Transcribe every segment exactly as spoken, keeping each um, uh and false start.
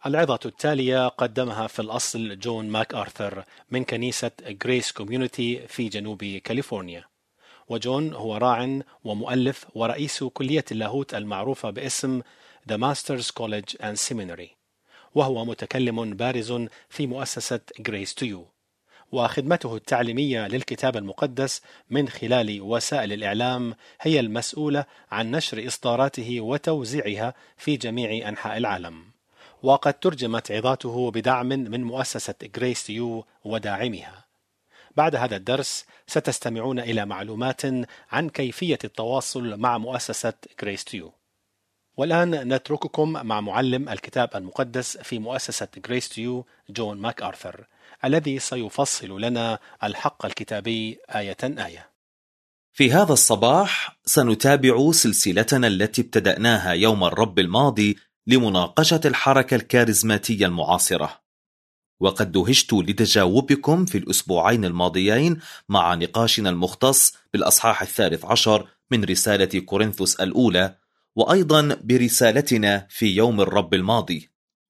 العظة التالية قدمها في الأصل جون ماك آرثر من كنيسة غريس كوميونيتي في جنوب كاليفورنيا. وجون هو راع ومؤلف ورئيس كلية اللاهوت المعروفة باسم The Masters College and Seminary، وهو متكلم بارز في مؤسسة Grace to You، وخدمته التعليمية للكتاب المقدس من خلال وسائل الإعلام هي المسؤولة عن نشر إصداراته وتوزيعها في جميع أنحاء العالم. وقد ترجمت عظاته بدعم من مؤسسة Grace to You وداعمها. بعد هذا الدرس ستستمعون إلى معلومات عن كيفية التواصل مع مؤسسة Grace to You. والآن نترككم مع معلم الكتاب المقدس في مؤسسة Grace to You جون ماك آرثر، الذي سيفصل لنا الحق الكتابي آية آية. في هذا الصباح سنتابع سلسلتنا التي ابتدأناها يوم الرب الماضي لمناقشة الحركة الكاريزماتية المعاصرة، وقد دهشت لتجاوبكم في الأسبوعين الماضيين مع نقاشنا المختص بالأصحاح الثالث عشر من رسالة كورنثوس الأولى، وأيضا برسالتنا في يوم الرب الماضي.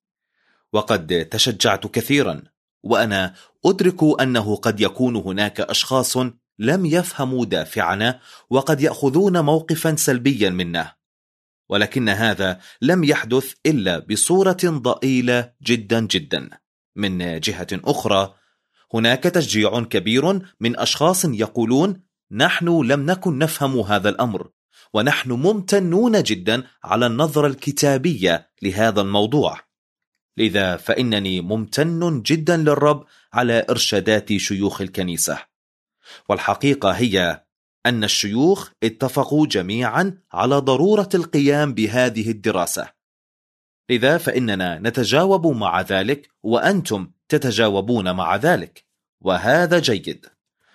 وقد تشجعت كثيرا، وأنا أدرك أنه قد يكون هناك أشخاص لم يفهموا دافعنا وقد يأخذون موقفا سلبيا منه، ولكن هذا لم يحدث إلا بصورة ضئيلة جدا جدا. من جهة أخرى هناك تشجيع كبير من أشخاص يقولون نحن لم نكن نفهم هذا الأمر، ونحن ممتنون جدا على النظرة الكتابية لهذا الموضوع. لذا فإنني ممتن جدا للرب على إرشادات شيوخ الكنيسة. والحقيقة هي أن الشيوخ اتفقوا جميعا على ضرورة القيام بهذه الدراسة، لذا فإننا نتجاوب مع ذلك وأنتم تتجاوبون مع ذلك، وهذا جيد.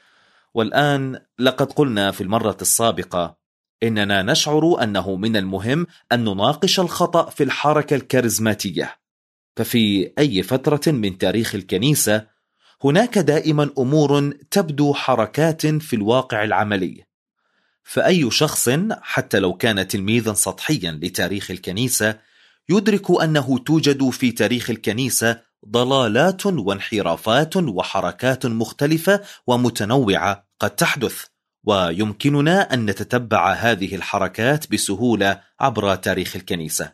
والآن لقد قلنا في المرة السابقة إننا نشعر أنه من المهم أن نناقش الخطأ في الحركة الكاريزماتية. ففي أي فترة من تاريخ الكنيسة هناك دائما أمور تبدو حركات في الواقع العملي، فأي شخص حتى لو كان تلميذا سطحيا لتاريخ الكنيسة يدرك أنه توجد في تاريخ الكنيسة ضلالات وانحرافات وحركات مختلفة ومتنوعة قد تحدث، ويمكننا أن نتتبع هذه الحركات بسهولة عبر تاريخ الكنيسة.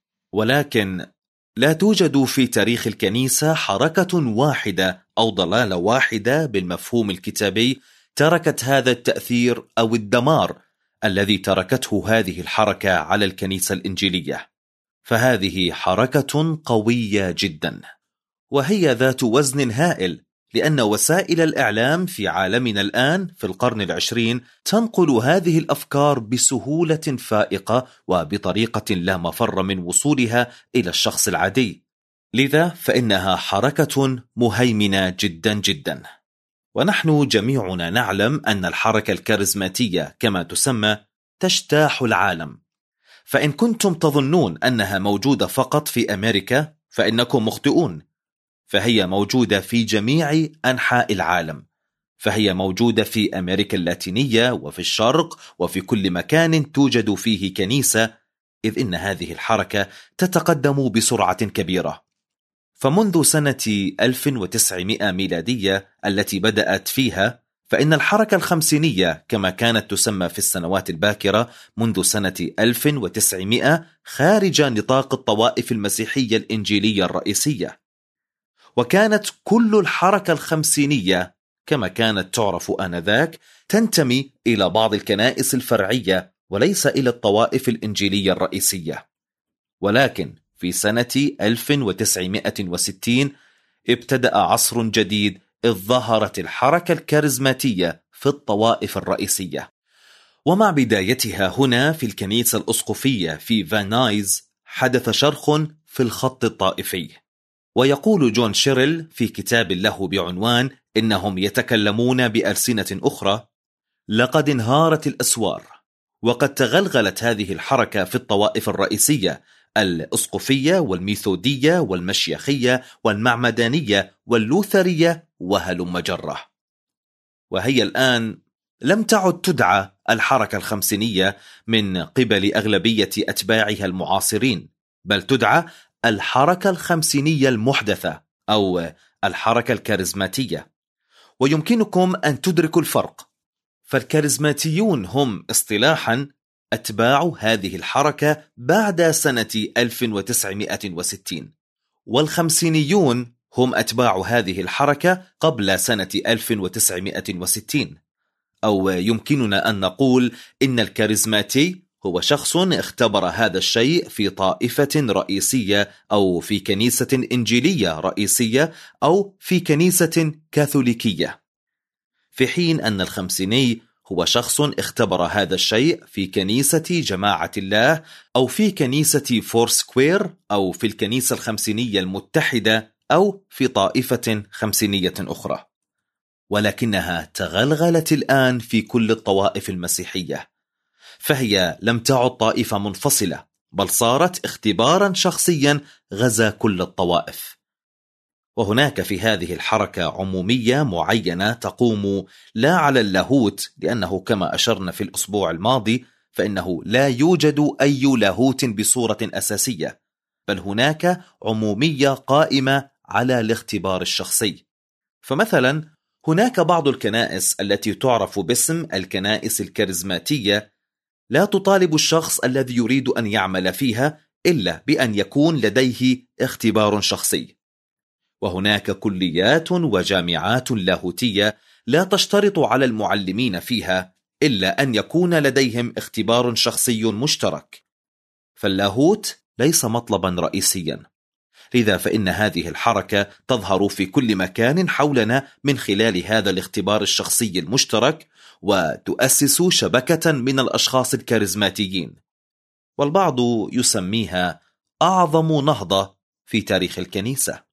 ولكن لا توجد في تاريخ الكنيسة حركة واحدة أو ضلالة واحدة بالمفهوم الكتابي تركت هذا التأثير أو الدمار الذي تركته هذه الحركة على الكنيسة الإنجيلية. فهذه حركة قوية جدا، وهي ذات وزن هائل، لأن وسائل الإعلام في عالمنا الآن في القرن العشرين تنقل هذه الأفكار بسهولة فائقة وبطريقة لا مفر من وصولها إلى الشخص العادي. لذا فإنها حركة مهيمنة جدا جدا. ونحن جميعنا نعلم أن الحركة الكاريزماتية كما تسمى تجتاح العالم. فإن كنتم تظنون أنها موجودة فقط في أمريكا فإنكم مخطئون، فهي موجودة في جميع أنحاء العالم. فهي موجودة في أمريكا اللاتينية وفي الشرق وفي كل مكان توجد فيه كنيسة، إذ إن هذه الحركة تتقدم بسرعة كبيرة. فمنذ سنة ألف وتسعمائة ميلادية التي بدأت فيها، فإن الحركة الخمسينية كما كانت تسمى في السنوات الباكرة منذ سنة ألف وتسعمائة خارج نطاق الطوائف المسيحية الإنجيلية الرئيسية. وكانت كل الحركة الخمسينية كما كانت تعرف آنذاك تنتمي إلى بعض الكنائس الفرعية وليس إلى الطوائف الإنجيلية الرئيسية. ولكن في سنة ألف وتسعمائة وستين ابتدأ عصر جديد، إذ ظهرت الحركة الكاريزماتية في الطوائف الرئيسية. ومع بدايتها هنا في الكنيسة الأسقفية في فان نايز حدث شرخ في الخط الطائفي. ويقول جون شيرل في كتاب له بعنوان إنهم يتكلمون بألسنة أخرى: لقد انهارت الأسوار، وقد تغلغلت هذه الحركة في الطوائف الرئيسية الأسقفية والميثودية والمشيخية والمعمدانية واللوثرية وهلم جرة. وهي الآن لم تعد تدعى الحركة الخمسينية من قبل أغلبية أتباعها المعاصرين، بل تدعى الحركة الخمسينية المحدثة أو الحركة الكاريزماتية، ويمكنكم أن تدركوا الفرق. فالكاريزماتيون هم اصطلاحا أتباع هذه الحركة بعد سنة ألف وتسعمائة وستين، والخمسينيون هم أتباع هذه الحركة قبل سنة ألف وتسعمائة وستين. أو يمكننا أن نقول إن الكاريزماتي هو شخص اختبر هذا الشيء في طائفة رئيسية أو في كنيسة إنجيلية رئيسية أو في كنيسة كاثوليكية، في حين أن الخمسيني هو شخص اختبر هذا الشيء في كنيسة جماعة الله أو في كنيسة فور سكوير أو في الكنيسة الخمسينية المتحدة أو في طائفة خمسينية أخرى. ولكنها تغلغلت الآن في كل الطوائف المسيحية، فهي لم تعد طائفة منفصلة، بل صارت اختبارا شخصيا غزا كل الطوائف. وهناك في هذه الحركة عمومية معينة تقوم لا على اللاهوت، لأنه كما أشرنا في الأسبوع الماضي فإنه لا يوجد أي لاهوت بصورة أساسية، بل هناك عمومية قائمة على الاختبار الشخصي. فمثلا هناك بعض الكنائس التي تعرف باسم الكنائس الكاريزماتية لا تطالب الشخص الذي يريد أن يعمل فيها إلا بأن يكون لديه اختبار شخصي. وهناك كليات وجامعات لاهوتية لا تشترط على المعلمين فيها إلا أن يكون لديهم اختبار شخصي مشترك. فاللاهوت ليس مطلبا رئيسيا، لذا فإن هذه الحركة تظهر في كل مكان حولنا من خلال هذا الاختبار الشخصي المشترك، وتؤسس شبكة من الأشخاص الكاريزماتيين، والبعض يسميها أعظم نهضة في تاريخ الكنيسة.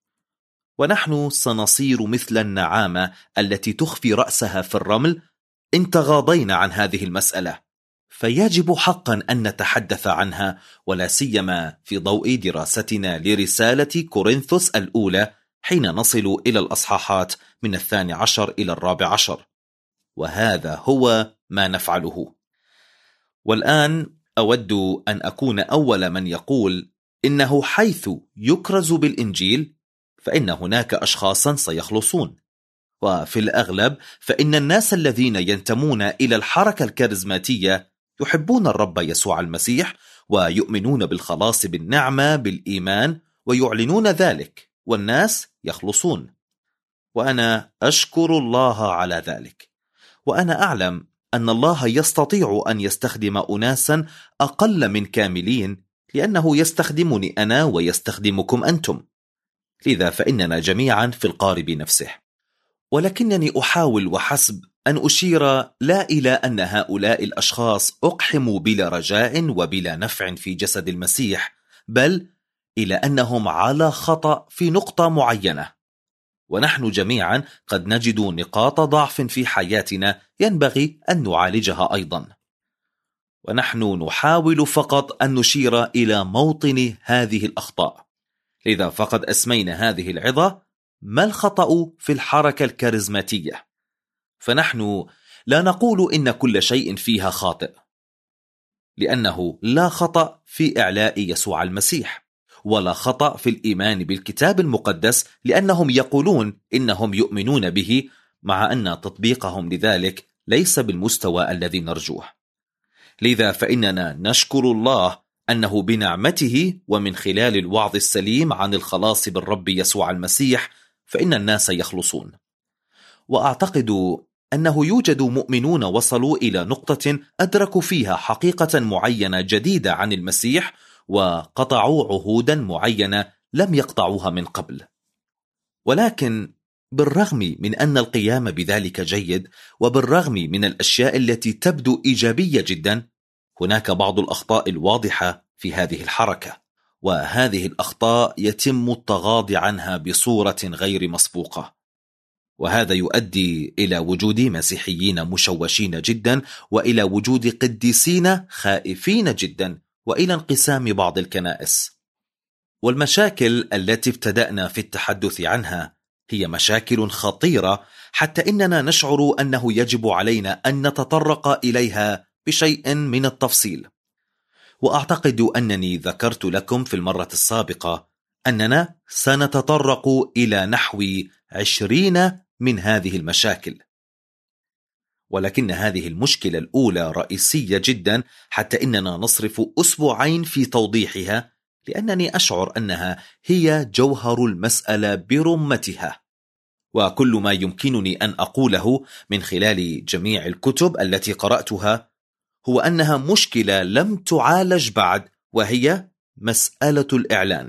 ونحن سنصير مثل النعامة التي تخفي رأسها في الرمل إن تغاضينا عن هذه المسألة، فيجب حقا أن نتحدث عنها، ولا سيما في ضوء دراستنا لرسالة كورنثوس الأولى حين نصل إلى الأصحاحات من الثاني عشر إلى الرابع عشر، وهذا هو ما نفعله. والآن أود أن أكون أول من يقول إنه حيث يكرز بالإنجيل فإن هناك أشخاصا سيخلصون، وفي الأغلب فإن الناس الذين ينتمون إلى الحركة الكاريزماتية يحبون الرب يسوع المسيح ويؤمنون بالخلاص بالنعمة بالإيمان ويعلنون ذلك، والناس يخلصون. وأنا أشكر الله على ذلك، وأنا أعلم أن الله يستطيع أن يستخدم أناسا أقل من كاملين، لأنه يستخدمني أنا ويستخدمكم أنتم، لذا فإننا جميعا في القارب نفسه. ولكنني أحاول وحسب أن أشير لا إلى أن هؤلاء الأشخاص أقحموا بلا رجاء وبلا نفع في جسد المسيح، بل إلى أنهم على خطأ في نقطة معينة، ونحن جميعا قد نجد نقاط ضعف في حياتنا ينبغي أن نعالجها أيضا، ونحن نحاول فقط أن نشير إلى موطن هذه الأخطاء. لذا فقد أسمينا هذه العظة ما الخطأ في الحركة الكاريزماتية، فنحن لا نقول إن كل شيء فيها خاطئ، لأنه لا خطأ في إعلاء يسوع المسيح، ولا خطأ في الإيمان بالكتاب المقدس، لأنهم يقولون إنهم يؤمنون به، مع أن تطبيقهم لذلك ليس بالمستوى الذي نرجوه. لذا فإننا نشكر الله أنه بنعمته ومن خلال الوعظ السليم عن الخلاص بالرب يسوع المسيح فإن الناس يخلصون. وأعتقد أنه يوجد مؤمنون وصلوا إلى نقطة أدركوا فيها حقيقة معينة جديدة عن المسيح، وقطعوا عهودا معينة لم يقطعوها من قبل. ولكن بالرغم من أن القيام بذلك جيد، وبالرغم من الأشياء التي تبدو إيجابية جدا، هناك بعض الأخطاء الواضحة في هذه الحركة، وهذه الأخطاء يتم التغاضي عنها بصورة غير مسبوقة، وهذا يؤدي إلى وجود مسيحيين مشوشين جدا، وإلى وجود قديسين خائفين جدا، وإلى انقسام بعض الكنائس. والمشاكل التي ابتدأنا في التحدث عنها هي مشاكل خطيرة، حتى إننا نشعر أنه يجب علينا أن نتطرق إليها بشيء من التفصيل. وأعتقد أنني ذكرت لكم في المرة السابقة أننا سنتطرق إلى نحو عشرين من هذه المشاكل، ولكن هذه المشكلة الأولى رئيسية جدا حتى إننا نصرف أسبوعين في توضيحها، لأنني أشعر أنها هي جوهر المسألة برمتها. وكل ما يمكنني أن أقوله من خلال جميع الكتب التي قرأتها هو أنها مشكلة لم تعالج بعد، وهي مسألة الإعلان.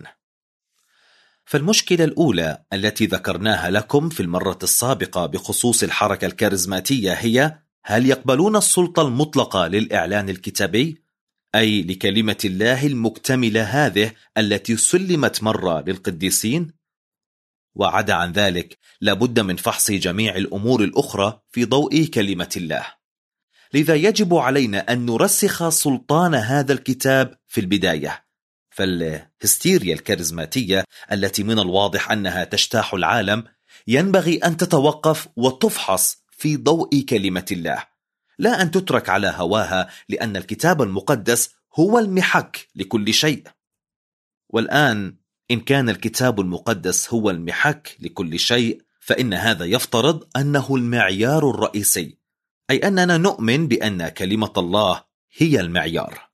فالمشكلة الأولى التي ذكرناها لكم في المرة السابقة بخصوص الحركة الكاريزماتية هي: هل يقبلون السلطة المطلقة للإعلان الكتابي، أي لكلمة الله المكتملة هذه التي سلمت مرة للقديسين؟ وعدا عن ذلك لابد من فحص جميع الأمور الأخرى في ضوء كلمة الله. لذا يجب علينا أن نرسخ سلطان هذا الكتاب في البداية. فالهستيريا الكاريزماتية التي من الواضح أنها تجتاح العالم ينبغي أن تتوقف وتفحص في ضوء كلمة الله، لا أن تترك على هواها، لأن الكتاب المقدس هو المحك لكل شيء. والآن إن كان الكتاب المقدس هو المحك لكل شيء، فإن هذا يفترض أنه المعيار الرئيسي، أي أننا نؤمن بأن كلمة الله هي المعيار.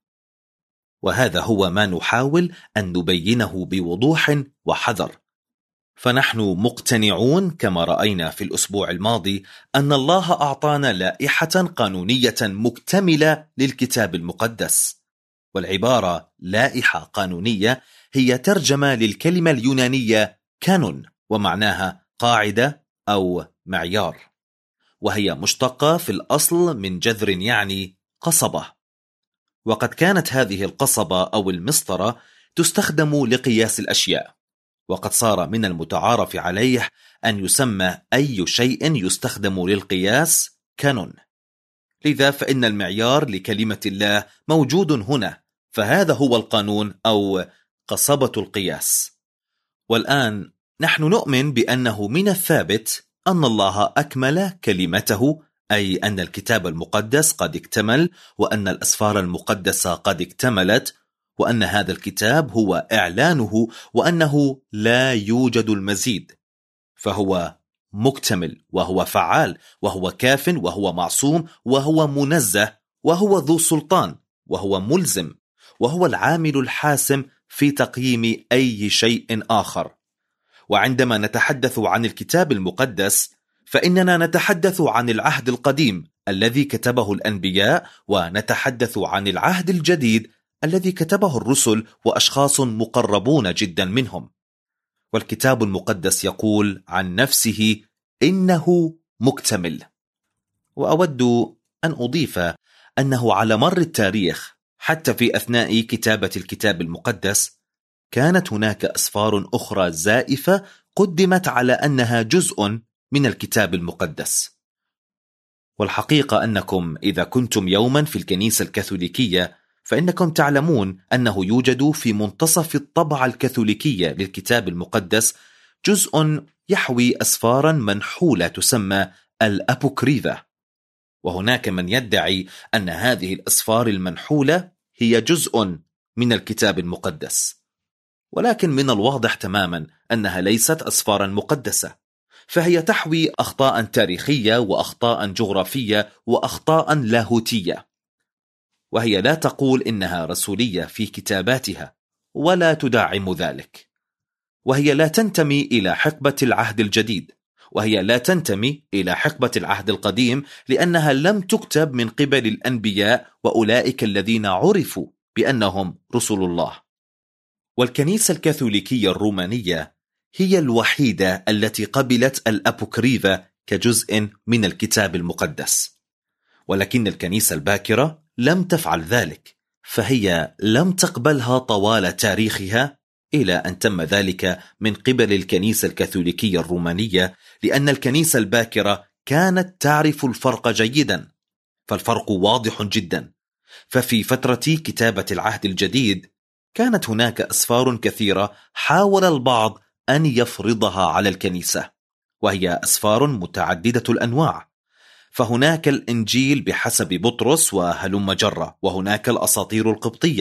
وهذا هو ما نحاول أن نبينه بوضوح وحذر. فنحن مقتنعون كما رأينا في الأسبوع الماضي أن الله أعطانا لائحة قانونية مكتملة للكتاب المقدس، والعبارة لائحة قانونية هي ترجمة للكلمة اليونانية كانون، ومعناها قاعدة أو معيار، وهي مشتقة في الأصل من جذر يعني قصبة. وقد كانت هذه القصبة أو المسطرة تستخدم لقياس الأشياء، وقد صار من المتعارف عليه أن يسمى أي شيء يستخدم للقياس كانون. لذا فإن المعيار لكلمة الله موجود هنا، فهذا هو القانون أو قصبة القياس. والآن نحن نؤمن بأنه من الثابت أن الله أكمل كلمته، أي أن الكتاب المقدس قد اكتمل، وأن الأسفار المقدسة قد اكتملت، وأن هذا الكتاب هو إعلانه، وأنه لا يوجد المزيد، فهو مكتمل وهو فعال وهو كاف وهو معصوم وهو منزه وهو ذو سلطان وهو ملزم وهو العامل الحاسم في تقييم أي شيء آخر. وعندما نتحدث عن الكتاب المقدس فإننا نتحدث عن العهد القديم الذي كتبه الأنبياء، ونتحدث عن العهد الجديد الذي كتبه الرسل وأشخاص مقربون جدا منهم. والكتاب المقدس يقول عن نفسه إنه مكتمل. وأود أن أضيف أنه على مر التاريخ حتى في أثناء كتابة الكتاب المقدس كانت هناك أسفار أخرى زائفة قدمت على أنها جزء من الكتاب المقدس. والحقيقة أنكم إذا كنتم يوما في الكنيسة الكاثوليكية فإنكم تعلمون أنه يوجد في منتصف الطبعة الكاثوليكية للكتاب المقدس جزء يحوي أسفارا منحولة تسمى الأبوكريفة، وهناك من يدعي أن هذه الأسفار المنحولة هي جزء من الكتاب المقدس، ولكن من الواضح تماما أنها ليست أسفارا مقدسة، فهي تحوي أخطاء تاريخية وأخطاء جغرافية وأخطاء لاهوتية، وهي لا تقول إنها رسولية في كتاباتها ولا تدعم ذلك، وهي لا تنتمي إلى حقبة العهد الجديد، وهي لا تنتمي إلى حقبة العهد القديم، لأنها لم تكتب من قبل الأنبياء وأولئك الذين عرفوا بأنهم رسل الله. والكنيسة الكاثوليكية الرومانية هي الوحيدة التي قبلت الأبوكريفة كجزء من الكتاب المقدس، ولكن الكنيسة الباكرة لم تفعل ذلك، فهي لم تقبلها طوال تاريخها إلى أن تم ذلك من قبل الكنيسة الكاثوليكية الرومانية، لأن الكنيسة الباكرة كانت تعرف الفرق جيدا. فالفرق واضح جدا. ففي فترة كتابة العهد الجديد كانت هناك أسفار كثيرة حاول البعض أن يفرضها على الكنيسة، وهي أسفار متعددة الأنواع. فهناك الإنجيل بحسب بطرس وهلم جرة، وهناك الأساطير القبطية،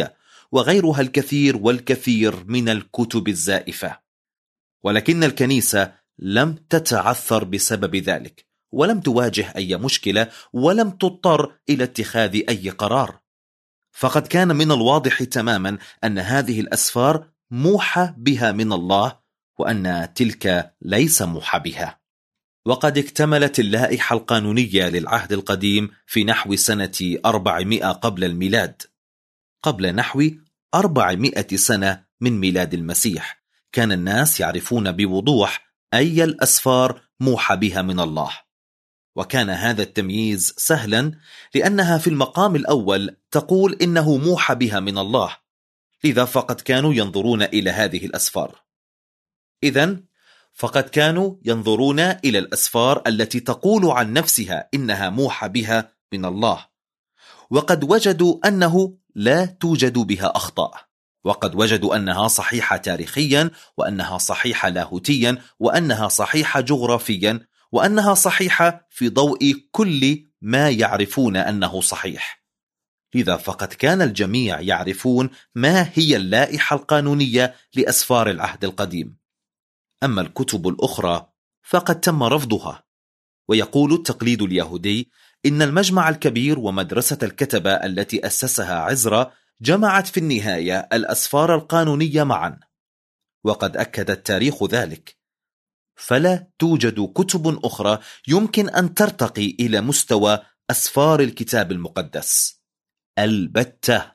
وغيرها الكثير والكثير من الكتب الزائفة. ولكن الكنيسة لم تتعثر بسبب ذلك، ولم تواجه أي مشكلة، ولم تضطر إلى اتخاذ أي قرار. فقد كان من الواضح تماما أن هذه الأسفار موحى بها من الله، وأن تلك ليس موحى بها. وقد اكتملت اللائحة القانونية للعهد القديم في نحو سنة أربعمائة قبل الميلاد. قبل نحو أربعمائة سنة من ميلاد المسيح كان الناس يعرفون بوضوح أي الأسفار موحى بها من الله، وكان هذا التمييز سهلا لأنها في المقام الأول تقول إنه موحى بها من الله، لذا فقد كانوا ينظرون إلى هذه الأسفار. إذن فقد كانوا ينظرون إلى الأسفار التي تقول عن نفسها إنها موحى بها من الله، وقد وجدوا أنه لا توجد بها أخطاء، وقد وجدوا أنها صحيحة تاريخيا، وأنها صحيحة لاهوتيا، وأنها صحيحة جغرافيا، وأنها صحيحة في ضوء كل ما يعرفون أنه صحيح. لذا فقد كان الجميع يعرفون ما هي اللائحة القانونية لأسفار العهد القديم. أما الكتب الأخرى فقد تم رفضها. ويقول التقليد اليهودي إن المجمع الكبير ومدرسة الكتبة التي أسسها عزرا جمعت في النهاية الأسفار القانونية معا، وقد أكد التاريخ ذلك. فلا توجد كتب أخرى يمكن أن ترتقي إلى مستوى أسفار الكتاب المقدس البتة،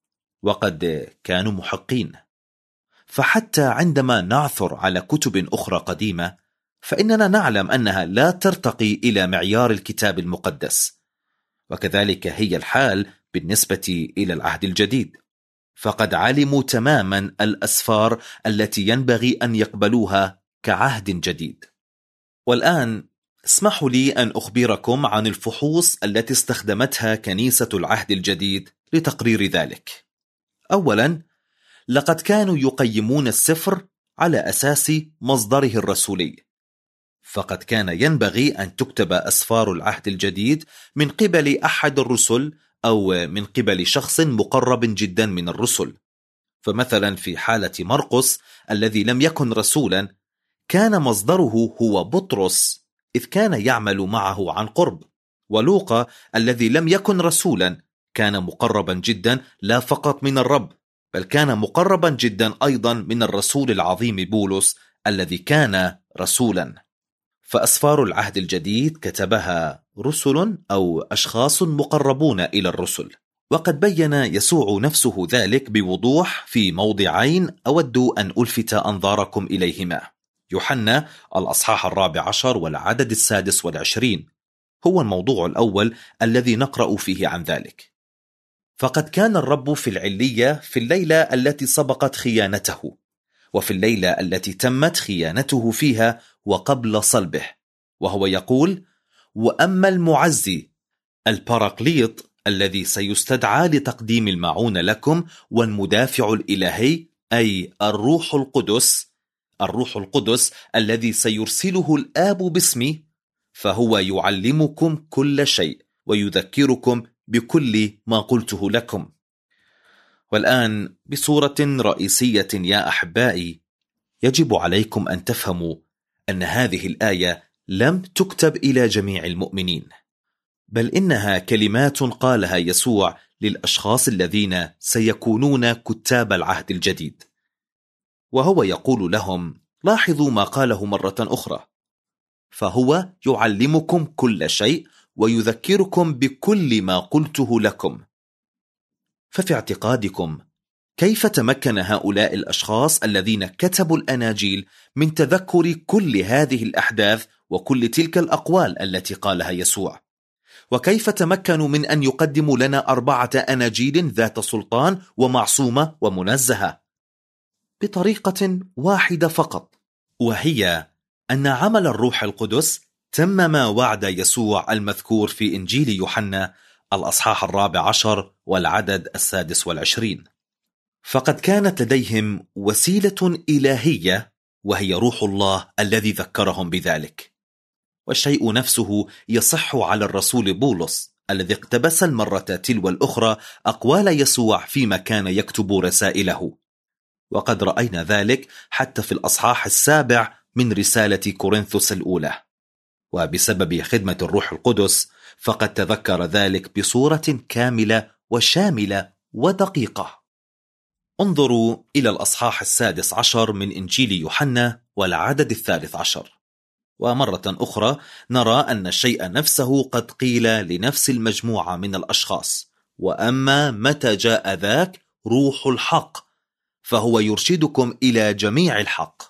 وقد كانوا محقين. فحتى عندما نعثر على كتب أخرى قديمة فإننا نعلم أنها لا ترتقي إلى معيار الكتاب المقدس، وكذلك هي الحال بالنسبة إلى العهد الجديد. فقد علموا تماما الأسفار التي ينبغي أن يقبلوها كعهد جديد. والآن اسمحوا لي أن أخبركم عن الفحوص التي استخدمتها كنيسة العهد الجديد لتقرير ذلك. أولا، لقد كانوا يقيمون السفر على أساس مصدره الرسولي، فقد كان ينبغي أن تكتب أسفار العهد الجديد من قبل أحد الرسل أو من قبل شخص مقرب جدا من الرسل. فمثلا في حالة مرقس الذي لم يكن رسولا كان مصدره هو بطرس، إذ كان يعمل معه عن قرب. ولوقا الذي لم يكن رسولا كان مقربا جدا لا فقط من الرب، بل كان مقربا جدا أيضا من الرسول العظيم بولس الذي كان رسولا. فأسفار العهد الجديد كتبها رسل أو أشخاص مقربون إلى الرسل، وقد بين يسوع نفسه ذلك بوضوح في موضعين أود أن ألفت أنظاركم إليهما. يوحنا الأصحاح الرابع عشر والعدد السادس والعشرين هو الموضوع الأول الذي نقرأ فيه عن ذلك. فقد كان الرب في العلية في الليلة التي سبقت خيانته، وفي الليلة التي تمت خيانته فيها وقبل صلبه، وهو يقول: وأما المعزي الباراكليط الذي سيستدعى لتقديم المعون لكم والمدافع الإلهي، أي الروح القدس الروح القدس الذي سيرسله الآب باسمي، فهو يعلمكم كل شيء ويذكركم بكل ما قلته لكم. والآن بصورة رئيسية يا أحبائي، يجب عليكم أن تفهموا أن هذه الآية لم تكتب إلى جميع المؤمنين، بل إنها كلمات قالها يسوع للأشخاص الذين سيكونون كتاب العهد الجديد. وهو يقول لهم: لاحظوا ما قاله مرة أخرى، فهو يعلمكم كل شيء ويذكركم بكل ما قلته لكم. ففي اعتقادكم كيف تمكن هؤلاء الأشخاص الذين كتبوا الأناجيل من تذكر كل هذه الأحداث وكل تلك الأقوال التي قالها يسوع؟ وكيف تمكنوا من أن يقدموا لنا أربعة أناجيل ذات سلطان ومعصومة ومنزهة؟ بطريقة واحدة فقط، وهي أن عمل الروح القدس تمم وعد يسوع المذكور في إنجيل يوحنا الأصحاح الرابع عشر والعدد السادس والعشرين. فقد كانت لديهم وسيلة إلهية، وهي روح الله الذي ذكرهم بذلك. والشيء نفسه يصح على الرسول بولس الذي اقتبس المرة تلو الأخرى أقوال يسوع فيما كان يكتب رسائله، وقد رأينا ذلك حتى في الأصحاح السابع من رسالة كورنثوس الأولى. وبسبب خدمة الروح القدس فقد تذكر ذلك بصورة كاملة وشاملة ودقيقة. انظروا إلى الأصحاح السادس عشر من إنجيل يوحنا والعدد الثالث عشر. ومرة أخرى نرى أن الشيء نفسه قد قيل لنفس المجموعة من الأشخاص: وأما متى جاء ذاك روح الحق فهو يرشدكم إلى جميع الحق.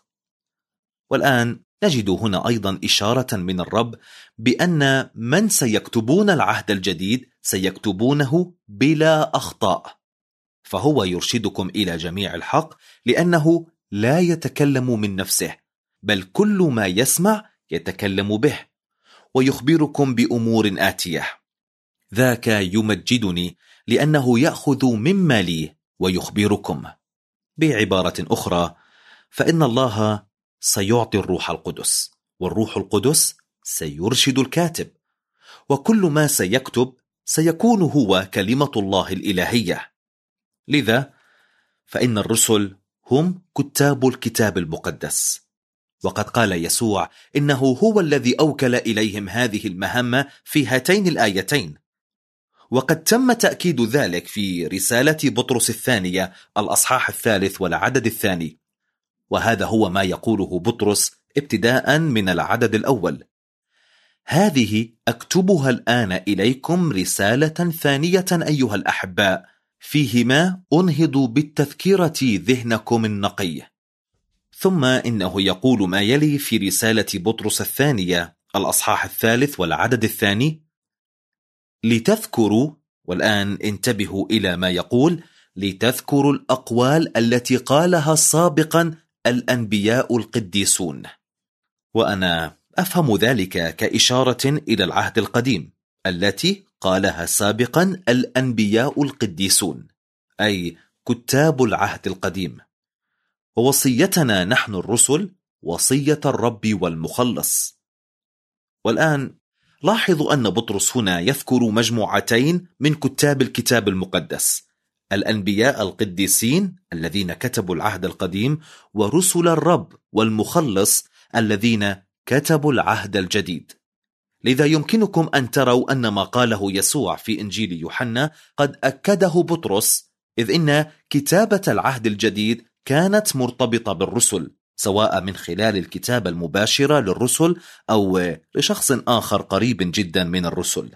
والآن نجد هنا أيضا إشارة من الرب بأن من سيكتبون العهد الجديد سيكتبونه بلا أخطاء، فهو يرشدكم إلى جميع الحق لأنه لا يتكلم من نفسه، بل كل ما يسمع يتكلم به ويخبركم بأمور آتية. ذاك يمجدني لأنه يأخذ مما لي ويخبركم. بعبارة أخرى، فإن الله سيعطي الروح القدس، والروح القدس سيرشد الكاتب، وكل ما سيكتب سيكون هو كلمة الله الإلهية. لذا فإن الرسل هم كتاب الكتاب المقدس، وقد قال يسوع إنه هو الذي أوكل إليهم هذه المهمة في هاتين الآيتين، وقد تم تأكيد ذلك في رسالة بطرس الثانية الأصحاح الثالث والعدد الثاني. وهذا هو ما يقوله بطرس ابتداء من العدد الأول: هذه أكتبها الآن إليكم رسالة ثانية أيها الأحباء، فيهما أنهض بالتذكرة ذهنكم النقي. ثم إنه يقول ما يلي في رسالة بطرس الثانية الأصحاح الثالث والعدد الثاني: لتذكروا، والآن انتبهوا إلى ما يقول، لتذكروا الأقوال التي قالها سابقا الأنبياء القديسون. وأنا أفهم ذلك كإشارة إلى العهد القديم التي قالها سابقا الأنبياء القديسون، أي كتاب العهد القديم. ووصيتنا نحن الرسل وصية الرب والمخلص. والآن لاحظوا أن بطرس هنا يذكر مجموعتين من كتاب الكتاب المقدس: الأنبياء القديسين الذين كتبوا العهد القديم، ورسل الرب والمخلص الذين كتبوا العهد الجديد. لذا يمكنكم أن تروا أن ما قاله يسوع في إنجيل يوحنا قد أكده بطرس، إذ إن كتابة العهد الجديد كانت مرتبطة بالرسل، سواء من خلال الكتابة المباشرة للرسل أو لشخص آخر قريب جدا من الرسل.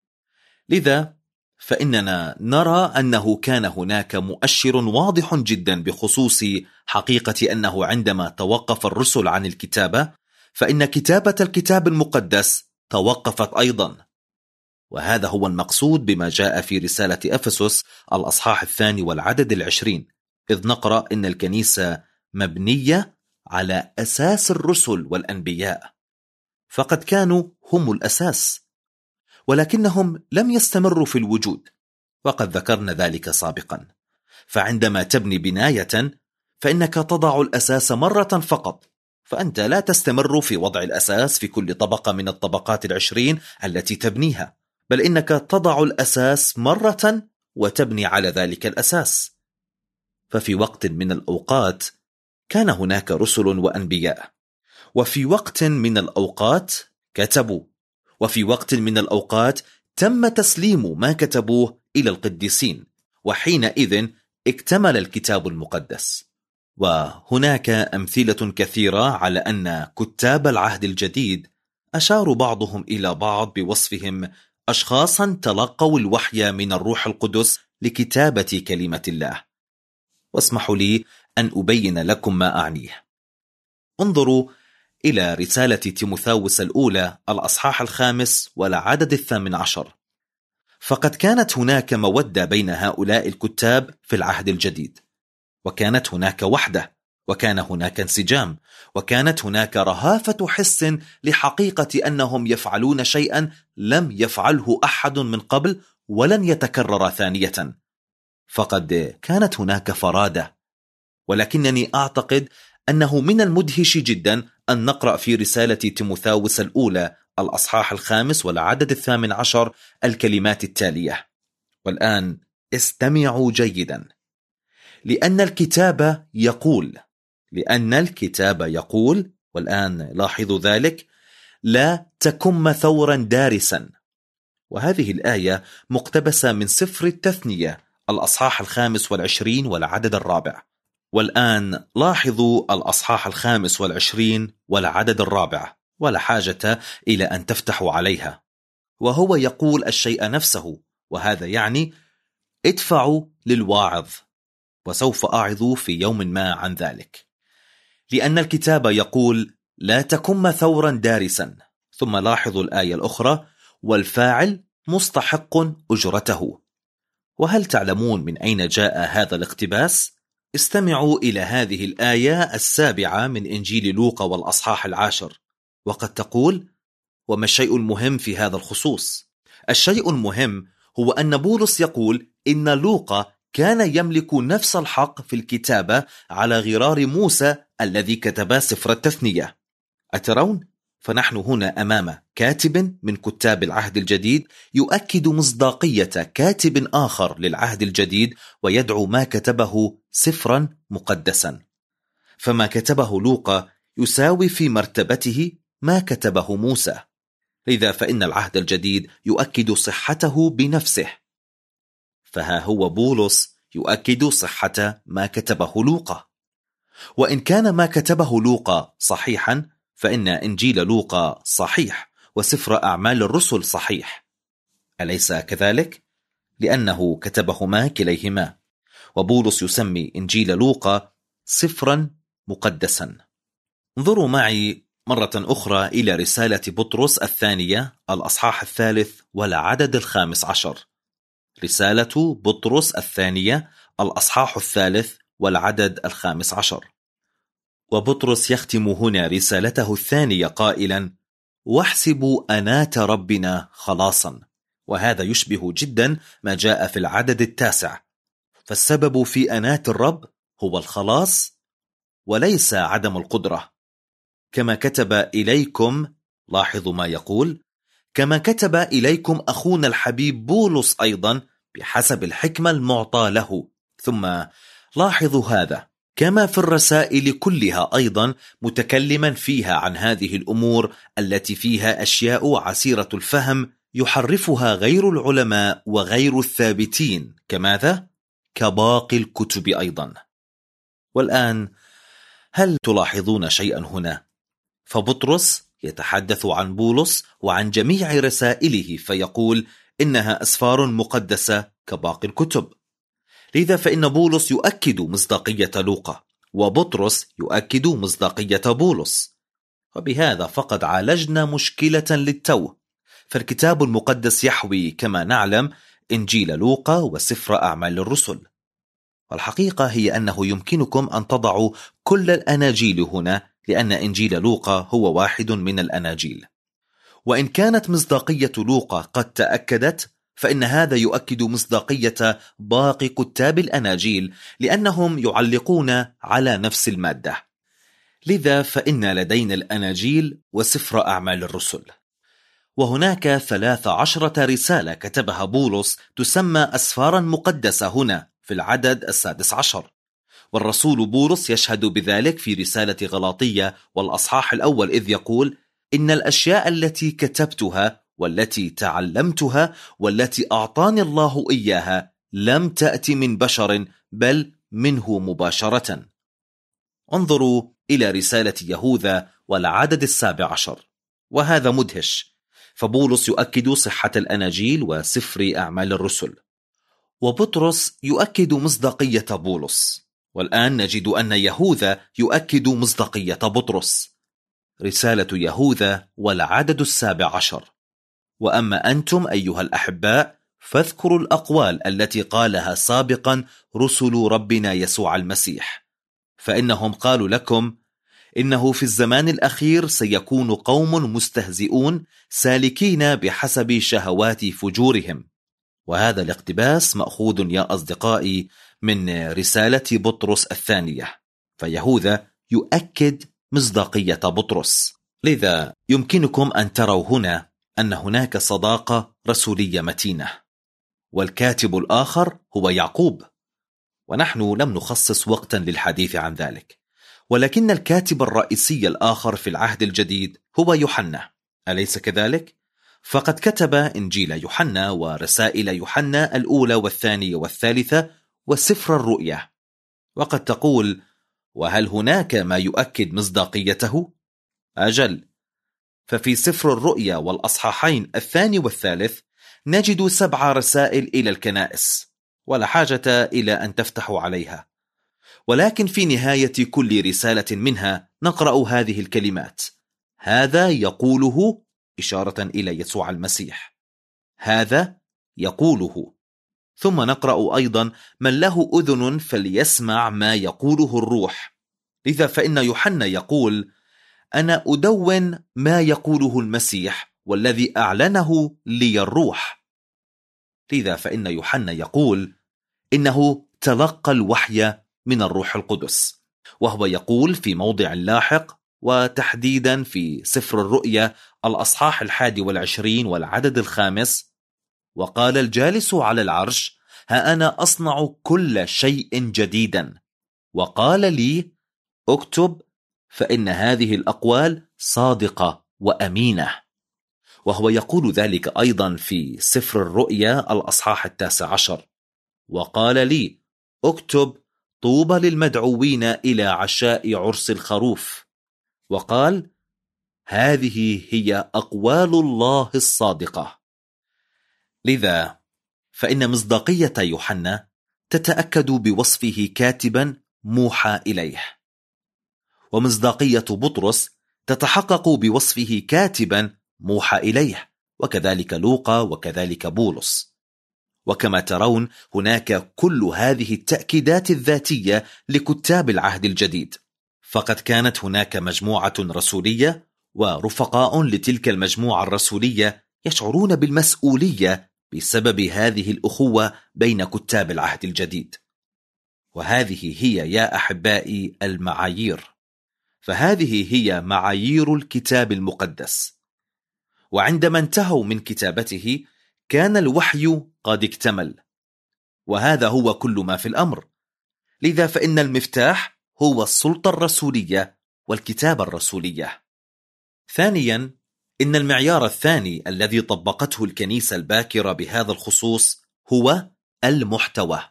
لذا فإننا نرى أنه كان هناك مؤشر واضح جدا بخصوص حقيقة أنه عندما توقف الرسل عن الكتابة فإن كتابة الكتاب المقدس توقفت أيضا. وهذا هو المقصود بما جاء في رسالة أفسس الأصحاح الثاني والعدد العشرين، إذ نقرأ إن الكنيسة مبنية على أساس الرسل والأنبياء، فقد كانوا هم الأساس، ولكنهم لم يستمروا في الوجود، وقد ذكرنا ذلك سابقا. فعندما تبني بناية فإنك تضع الأساس مرة فقط، فأنت لا تستمر في وضع الأساس في كل طبقة من الطبقات العشرين التي تبنيها، بل إنك تضع الأساس مرة وتبني على ذلك الأساس. ففي وقت من الأوقات كان هناك رسل وأنبياء، وفي وقت من الأوقات كتبوا، وفي وقت من الأوقات تم تسليم ما كتبوه إلى القديسين، وحينئذ اكتمل الكتاب المقدس. وهناك أمثلة كثيرة على أن كتاب العهد الجديد أشاروا بعضهم إلى بعض بوصفهم أشخاصا تلقوا الوحي من الروح القدس لكتابة كلمة الله. واسمحوا لي أن أبين لكم ما أعنيه. انظروا إلى رسالة تيموثاوس الأولى الأصحاح الخامس والعدد الثامن عشر. فقد كانت هناك مودة بين هؤلاء الكتاب في العهد الجديد، وكانت هناك وحدة، وكان هناك انسجام، وكانت هناك رهافة حس لحقيقة أنهم يفعلون شيئا لم يفعله أحد من قبل ولن يتكرر ثانية. فقد كانت هناك فرادة. ولكنني أعتقد أنه من المدهش جدا أن نقرأ في رسالة تيموثاوس الأولى الأصحاح الخامس والعدد الثامن عشر الكلمات التالية، والآن استمعوا جيدا. لأن الكتاب يقول لأن الكتاب يقول والآن لاحظوا ذلك، لا تكن ثورا دارسا. وهذه الآية مقتبسة من سفر التثنية الأصحاح الخامس والعشرين والعدد الرابع. والآن لاحظوا الأصحاح الخامس والعشرين والعدد الرابع، ولا حاجة إلى أن تفتحوا عليها. وهو يقول الشيء نفسه، وهذا يعني ادفعوا للواعظ وسوف أعظ في يوم ما عن ذلك. لأن الكتاب يقول لا تكن ثورا دارسا. ثم لاحظوا الآية الأخرى، والفاعل مستحق أجرته. وهل تعلمون من أين جاء هذا الاقتباس؟ استمعوا إلى هذه الآية السابعة من إنجيل لوقا والأصحاح العاشر، وقد تقول: وما الشيء المهم في هذا الخصوص؟ الشيء المهم هو أن بولس يقول إن لوقا كان يملك نفس الحق في الكتابة على غرار موسى الذي كتب سفر التثنية. أترون؟ فنحن هنا أمام كاتب من كتاب العهد الجديد يؤكد مصداقية كاتب آخر للعهد الجديد، ويدعو ما كتبه سفرا مقدسا. فما كتبه لوقا يساوي في مرتبته ما كتبه موسى، لذا فإن العهد الجديد يؤكد صحته بنفسه. فها هو بولس يؤكد صحة ما كتبه لوقا. وإن كان ما كتبه لوقا صحيحا، فإن إنجيل لوقا صحيح وسفر أعمال الرسل صحيح، أليس كذلك؟ لأنه كتبهما كليهما. وبولس يسمي إنجيل لوقا سفرا مقدسا. انظروا معي مرة أخرى إلى رسالة بطرس الثانية الأصحاح الثالث والعدد الخامس عشر. رسالة بطرس الثانية الأصحاح الثالث والعدد الخامس عشر. وبطرس يختم هنا رسالته الثانية قائلا: واحسبوا أنات ربنا خلاصا. وهذا يشبه جدا ما جاء في العدد التاسع. فالسبب في أنات الرب هو الخلاص وليس عدم القدرة. كما كتب إليكم، لاحظوا ما يقول، كما كتب إليكم أخونا الحبيب بولس أيضا بحسب الحكمة المعطى له. ثم لاحظوا هذا، كما في الرسائل كلها أيضا متكلما فيها عن هذه الأمور التي فيها أشياء عسيرة الفهم يحرفها غير العلماء وغير الثابتين، كماذا؟ كباقي الكتب أيضا. والآن هل تلاحظون شيئا هنا؟ فبطرس يتحدث عن بولس وعن جميع رسائله فيقول إنها أسفار مقدسة كباقي الكتب. لذا فإن بولس يؤكد مصداقية لوقا، وبطرس يؤكد مصداقية بولس. وبهذا فقد عالجنا مشكلة للتو. فالكتاب المقدس يحوي كما نعلم إنجيل لوقا وسفر أعمال الرسل. والحقيقة هي أنه يمكنكم أن تضعوا كل الأناجيل هنا، لأن إنجيل لوقا هو واحد من الأناجيل. وإن كانت مصداقية لوقا قد تأكدت، فإن هذا يؤكد مصداقية باقي كتاب الأناجيل، لأنهم يعلقون على نفس المادة. لذا فإن لدينا الأناجيل وسفر أعمال الرسل. وهناك ثلاث عشرة رسالة كتبها بولس تسمى أسفارا مقدسة هنا في العدد السادس عشر. والرسول بولس يشهد بذلك في رسالة غلاطية والأصحاح الأول، إذ يقول: إن الأشياء التي كتبتها والتي تعلمتها والتي أعطاني الله إياها لم تأتي من بشر بل منه مباشرة. انظروا إلى رسالة يهوذا والعدد السابع عشر، وهذا مدهش. فبولس يؤكد صحة الأناجيل وسفر أعمال الرسل، وبطرس يؤكد مصداقية بولس. والآن نجد أن يهوذا يؤكد مصداقية بطرس. رسالة يهوذا والعدد السابع عشر: وأما أنتم أيها الأحباء فاذكروا الأقوال التي قالها سابقا رسل ربنا يسوع المسيح، فإنهم قالوا لكم إنه في الزمان الأخير سيكون قوم مستهزئون سالكين بحسب شهوات فجورهم. وهذا الاقتباس مأخوذ يا أصدقائي من رسالة بطرس الثانية. فيهوذا يؤكد مصداقية بطرس. لذا يمكنكم أن تروا هنا أن هناك صداقة رسولية متينة، والكاتب الآخر هو يعقوب، ونحن لم نخصص وقتا للحديث عن ذلك. ولكن الكاتب الرئيسي الآخر في العهد الجديد هو يوحنا، أليس كذلك؟ فقد كتب إنجيل يوحنا ورسائل يوحنا الأولى والثانية والثالثة وسفر الرؤيا. وقد تقول: وهل هناك ما يؤكد مصداقيته؟ أجل، ففي سفر الرؤيا والأصحاحين الثاني والثالث نجد سبع رسائل إلى الكنائس، ولا حاجة إلى أن تفتحوا عليها. ولكن في نهاية كل رسالة منها نقرأ هذه الكلمات: هذا يقوله، إشارة إلى يسوع المسيح، هذا يقوله. ثم نقرأ أيضا: من له أذن فليسمع ما يقوله الروح. لذا فإن يوحنا يقول: أنا أدون ما يقوله المسيح والذي أعلنه لي الروح. لذا فإن يوحنا يقول إنه تلقى الوحي من الروح القدس، وهو يقول في موضع لاحق، وتحديدا في سفر الرؤيا الأصحاح الحادي والعشرين والعدد الخامس: وقال الجالس على العرش: ها أنا أصنع كل شيء جديدا، وقال لي: اكتب، فإن هذه الأقوال صادقة وأمينة. وهو يقول ذلك أيضا في سفر الرؤيا الأصحاح التاسع عشر: وقال لي: اكتب، طوبى للمدعوين إلى عشاء عرس الخروف. وقال: هذه هي أقوال الله الصادقة. لذا فإن مصداقية يوحنا تتأكد بوصفه كاتبا موحى إليه، ومصداقية بطرس تتحقق بوصفه كاتبا موحى إليه، وكذلك لوقا، وكذلك بولس. وكما ترون هناك كل هذه التأكيدات الذاتية لكتاب العهد الجديد، فقد كانت هناك مجموعة رسولية ورفقاء لتلك المجموعة الرسولية يشعرون بالمسؤولية بسبب هذه الأخوة بين كتاب العهد الجديد. وهذه هي يا أحبائي المعايير، فهذه هي معايير الكتاب المقدس. وعندما انتهوا من كتابته كان الوحي قد اكتمل، وهذا هو كل ما في الأمر. لذا فإن المفتاح هو السلطة الرسولية والكتابة الرسولية. ثانيا، إن المعيار الثاني الذي طبقته الكنيسة الباكرة بهذا الخصوص هو المحتوى.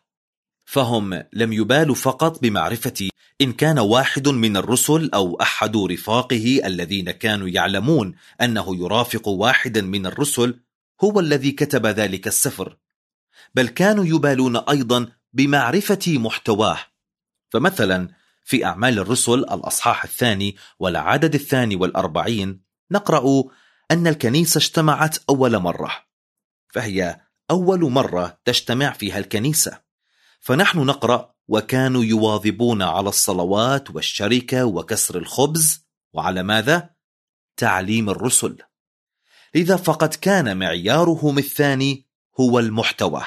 فهم لم يبالوا فقط بمعرفة إن كان واحد من الرسل أو أحد رفاقه الذين كانوا يعلمون أنه يرافق واحدا من الرسل هو الذي كتب ذلك السفر، بل كانوا يبالون أيضا بمعرفة محتواه. فمثلا في أعمال الرسل الأصحاح الثاني والعدد الثاني والأربعين نقرأ أن الكنيسة اجتمعت أول مرة، فهي أول مرة تجتمع فيها الكنيسة. فنحن نقرأ: وكانوا يواظبون على الصلوات والشركة وكسر الخبز، وعلى ماذا؟ تعليم الرسل. لذا فقد كان معيارهم الثاني هو المحتوى.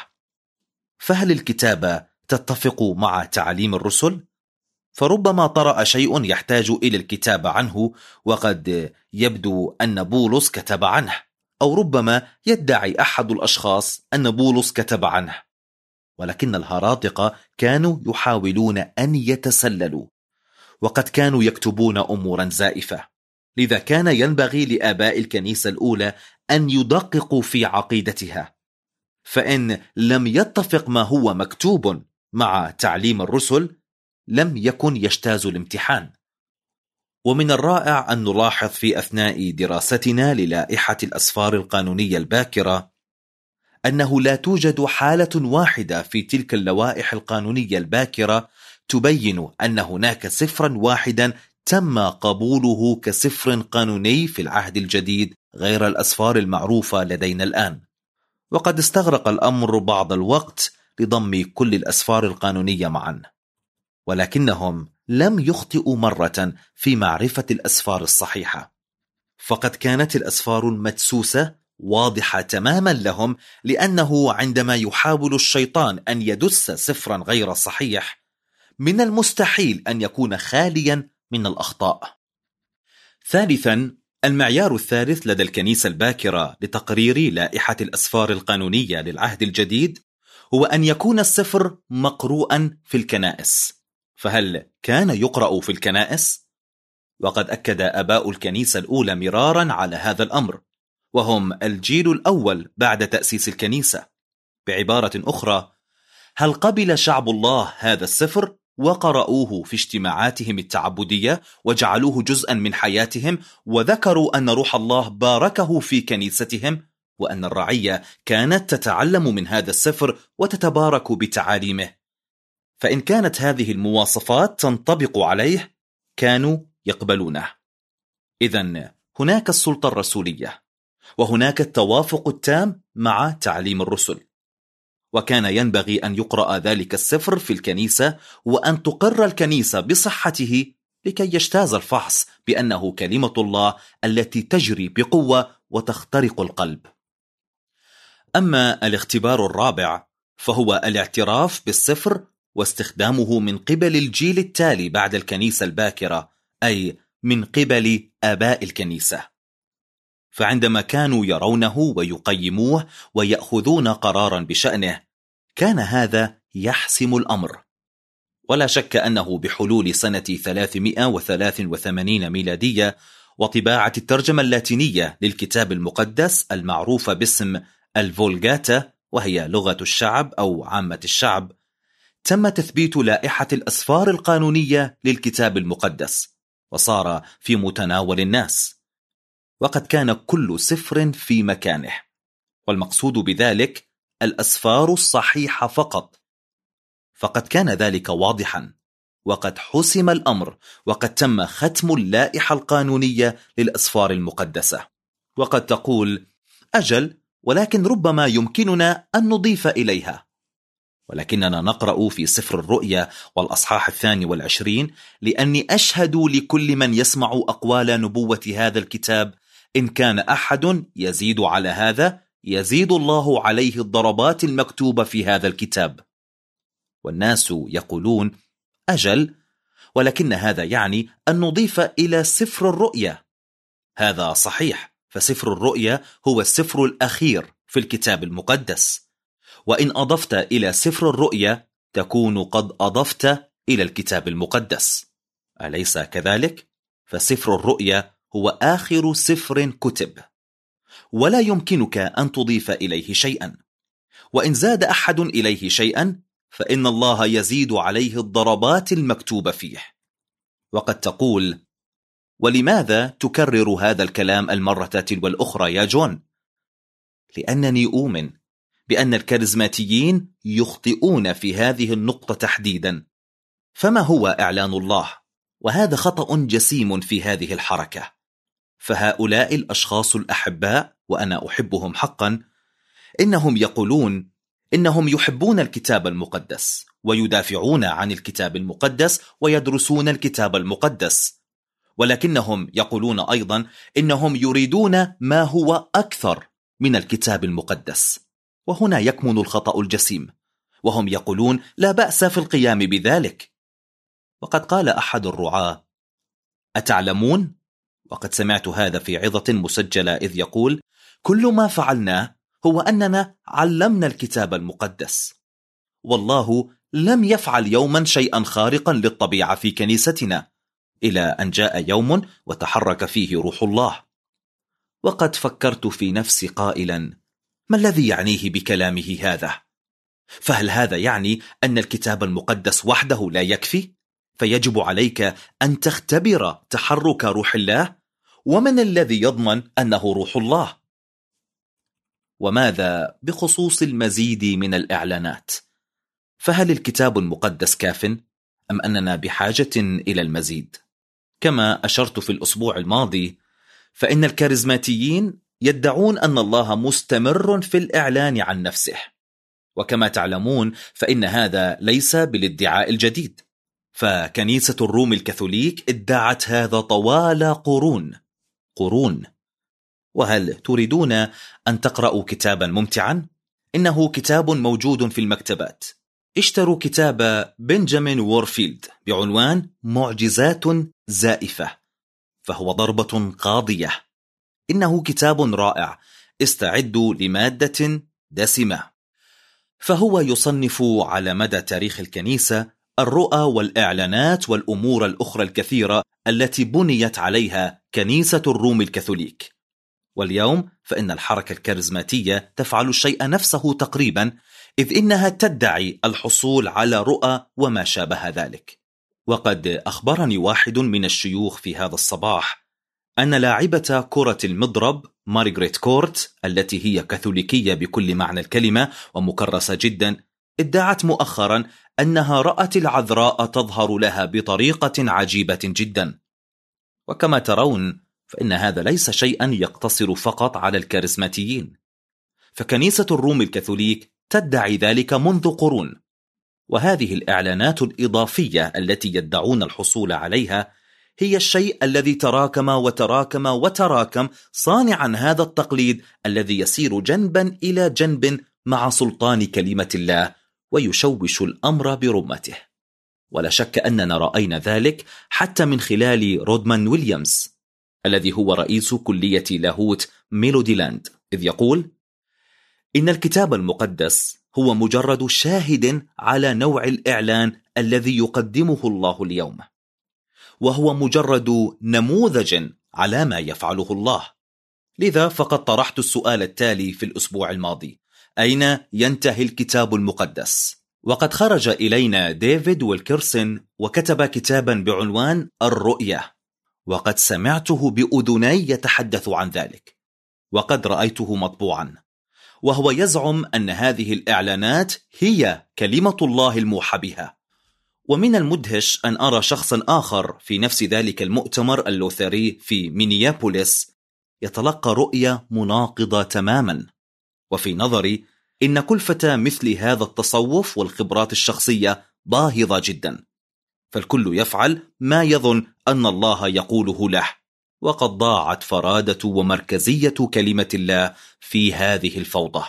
فهل الكتابة تتفق مع تعليم الرسل؟ فربما طرأ شيء يحتاج إلى الكتابة عنه، وقد يبدو أن بولس كتب عنه، أو ربما يدعي أحد الأشخاص أن بولس كتب عنه، ولكن الهراطقة كانوا يحاولون أن يتسللوا، وقد كانوا يكتبون أمورا زائفة. لذا كان ينبغي لآباء الكنيسة الأولى أن يدققوا في عقيدتها، فإن لم يتفق ما هو مكتوب مع تعليم الرسل لم يكن يجتاز الامتحان. ومن الرائع أن نلاحظ في أثناء دراستنا للائحة الأسفار القانونية الباكرة أنه لا توجد حالة واحدة في تلك اللوائح القانونية الباكرة تبين أن هناك سفرا واحدا تم قبوله كسفر قانوني في العهد الجديد غير الأسفار المعروفة لدينا الآن. وقد استغرق الأمر بعض الوقت لضم كل الأسفار القانونية معا، ولكنهم لم يخطئوا مرة في معرفة الأسفار الصحيحة، فقد كانت الأسفار المدسوسة واضحة تماما لهم، لأنه عندما يحاول الشيطان أن يدس سفرا غير صحيح من المستحيل أن يكون خاليا من الأخطاء. ثالثا، المعيار الثالث لدى الكنيسة الباكرة لتقرير لائحة الأسفار القانونية للعهد الجديد هو أن يكون السفر مقروءا في الكنائس. فهل كان يقرأ في الكنائس؟ وقد أكد آباء الكنيسة الأولى مرارا على هذا الأمر، وهم الجيل الأول بعد تأسيس الكنيسة. بعبارة أخرى، هل قبل شعب الله هذا السفر وقرأوه في اجتماعاتهم التعبدية وجعلوه جزءا من حياتهم، وذكروا أن روح الله باركه في كنيستهم، وأن الرعية كانت تتعلم من هذا السفر وتتبارك بتعاليمه؟ فإن كانت هذه المواصفات تنطبق عليه كانوا يقبلونه. إذن هناك السلطة الرسولية، وهناك التوافق التام مع تعليم الرسل، وكان ينبغي أن يقرأ ذلك السفر في الكنيسة وأن تقر الكنيسة بصحته لكي يجتاز الفحص بأنه كلمة الله التي تجري بقوة وتخترق القلب. أما الاختبار الرابع فهو الاعتراف بالسفر واستخدامه من قبل الجيل التالي بعد الكنيسة الباكرة، أي من قبل آباء الكنيسة. فعندما كانوا يرونه ويقيموه ويأخذون قرارا بشأنه كان هذا يحسم الأمر. ولا شك أنه بحلول سنة ثلاثمائة وثلاثة وثمانين ميلادية وطباعة الترجمة اللاتينية للكتاب المقدس المعروفة باسم الفولغاتا، وهي لغة الشعب أو عامة الشعب، تم تثبيت لائحة الأسفار القانونية للكتاب المقدس، وصار في متناول الناس، وقد كان كل سفر في مكانه، والمقصود بذلك الأسفار الصحيحة فقط. فقد كان ذلك واضحا، وقد حسم الأمر، وقد تم ختم اللائحة القانونية للأسفار المقدسة. وقد تقول أجل، ولكن ربما يمكننا أن نضيف إليها. ولكننا نقرأ في سفر الرؤيا والأصحاح الثاني والعشرين: لأني أشهد لكل من يسمع أقوال نبوة هذا الكتاب، إن كان أحد يزيد على هذا يزيد الله عليه الضربات المكتوبة في هذا الكتاب. والناس يقولون أجل، ولكن هذا يعني أن نضيف إلى سفر الرؤيا. هذا صحيح، فسفر الرؤيا هو السفر الأخير في الكتاب المقدس، وإن أضفت إلى سفر الرؤيا تكون قد أضفت إلى الكتاب المقدس، أليس كذلك؟ فسفر الرؤيا هو آخر سفر كتب، ولا يمكنك أن تضيف إليه شيئا، وإن زاد أحد إليه شيئا فإن الله يزيد عليه الضربات المكتوبة فيه. وقد تقول ولماذا تكرر هذا الكلام المرة تلو الأخرى يا جون؟ لأنني أؤمن بأن الكاريزماتيين يخطئون في هذه النقطة تحديدا. فما هو إعلان الله؟ وهذا خطأ جسيم في هذه الحركة. فهؤلاء الأشخاص الأحباء، وأنا أحبهم حقا، إنهم يقولون إنهم يحبون الكتاب المقدس ويدافعون عن الكتاب المقدس ويدرسون الكتاب المقدس، ولكنهم يقولون أيضا إنهم يريدون ما هو أكثر من الكتاب المقدس. وهنا يكمن الخطأ الجسيم، وهم يقولون لا بأس في القيام بذلك. وقد قال أحد الرعاة: أتعلمون؟ وقد سمعت هذا في عظة مسجلة إذ يقول: كل ما فعلناه هو أننا علمنا الكتاب المقدس، والله لم يفعل يوما شيئا خارقا للطبيعة في كنيستنا، إلى أن جاء يوم وتحرك فيه روح الله. وقد فكرت في نفسي قائلا: ما الذي يعنيه بكلامه هذا؟ فهل هذا يعني أن الكتاب المقدس وحده لا يكفي؟ فيجب عليك أن تختبر تحرك روح الله؟ ومن الذي يضمن أنه روح الله؟ وماذا بخصوص المزيد من الإعلانات؟ فهل الكتاب المقدس كاف؟ أم أننا بحاجة إلى المزيد؟ كما أشرت في الأسبوع الماضي، فإن الكاريزماتيين يدعون أن الله مستمر في الإعلان عن نفسه، وكما تعلمون فإن هذا ليس بالادعاء الجديد، فكنيسة الروم الكاثوليك ادعت هذا طوال قرون قرون. وهل تريدون أن تقرأوا كتابا ممتعا؟ إنه كتاب موجود في المكتبات. اشتروا كتاب بنجامين وورفيلد بعنوان معجزات زائفة، فهو ضربة قاضية إنه كتاب رائع، استعدوا لمادة دسمة. فهو يصنف على مدى تاريخ الكنيسة الرؤى والإعلانات والأمور الأخرى الكثيرة التي بنيت عليها كنيسة الروم الكاثوليك. واليوم فإن الحركة الكاريزماتية تفعل الشيء نفسه تقريبا، إذ إنها تدعي الحصول على رؤى وما شابه ذلك. وقد أخبرني واحد من الشيوخ في هذا الصباح أن لاعبة كرة المضرب مارغريت كورت، التي هي كاثوليكية بكل معنى الكلمة ومكرسة جدا، ادعت مؤخرا أنها رأت العذراء تظهر لها بطريقة عجيبة جدا. وكما ترون فإن هذا ليس شيئا يقتصر فقط على الكاريزماتيين، فكنيسة الروم الكاثوليك تدعي ذلك منذ قرون. وهذه الإعلانات الإضافية التي يدعون الحصول عليها هي الشيء الذي تراكم وتراكم وتراكم، صانعا هذا التقليد الذي يسير جنبا إلى جنب مع سلطان كلمة الله ويشوش الأمر برمته. ولا شك أننا رأينا ذلك حتى من خلال رودمان ويليامز الذي هو رئيس كلية لاهوت ميلوديلاند، إذ يقول إن الكتاب المقدس هو مجرد شاهد على نوع الإعلان الذي يقدمه الله اليوم، وهو مجرد نموذج على ما يفعله الله. لذا فقد طرحت السؤال التالي في الأسبوع الماضي: أين ينتهي الكتاب المقدس؟ وقد خرج إلينا ديفيد ويلكرسون وكتب كتابا بعنوان الرؤية، وقد سمعته بأذني يتحدث عن ذلك، وقد رأيته مطبوعا، وهو يزعم أن هذه الإعلانات هي كلمة الله الموحى بها. ومن المدهش أن أرى شخصا آخر في نفس ذلك المؤتمر اللوثري في مينيابوليس يتلقى رؤية مناقضة تماما. وفي نظري إن كلفة مثل هذا التصوف والخبرات الشخصية باهظة جدا، فالكل يفعل ما يظن أن الله يقوله له، وقد ضاعت فرادة ومركزية كلمة الله في هذه الفوضى.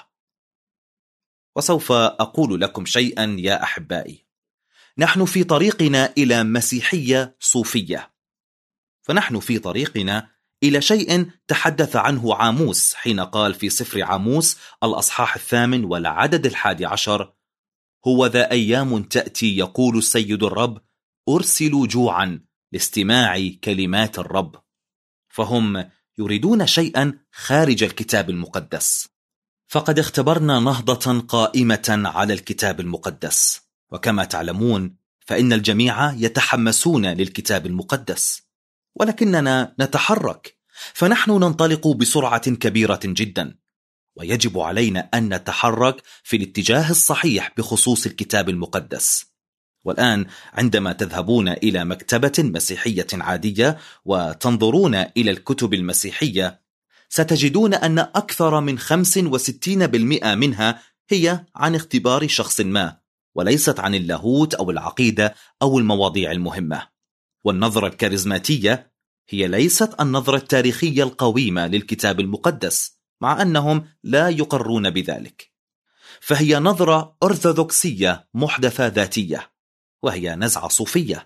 وسوف أقول لكم شيئا يا أحبائي، نحن في طريقنا إلى مسيحية صوفية، فنحن في طريقنا إلى شيء تحدث عنه عاموس حين قال في سفر عاموس الأصحاح الثامن والعدد الحادي عشر: هو ذا أيام تأتي يقول السيد الرب أرسل جوعا لاستماع كلمات الرب. فهم يريدون شيئا خارج الكتاب المقدس. فقد اختبرنا نهضة قائمة على الكتاب المقدس، وكما تعلمون فإن الجميع يتحمسون للكتاب المقدس، ولكننا نتحرك، فنحن ننطلق بسرعة كبيرة جدا، ويجب علينا أن نتحرك في الاتجاه الصحيح بخصوص الكتاب المقدس. والآن عندما تذهبون إلى مكتبة مسيحية عادية وتنظرون إلى الكتب المسيحية، ستجدون أن أكثر من خمسة وستين بالمئة منها هي عن اختبار شخص ما، وليست عن اللاهوت أو العقيدة أو المواضيع المهمة. والنظرة الكاريزماتية هي ليست النظرة التاريخية القويمة للكتاب المقدس، مع أنهم لا يقرون بذلك، فهي نظرة أرثوذكسية محدثة ذاتية، وهي نزعة صوفية.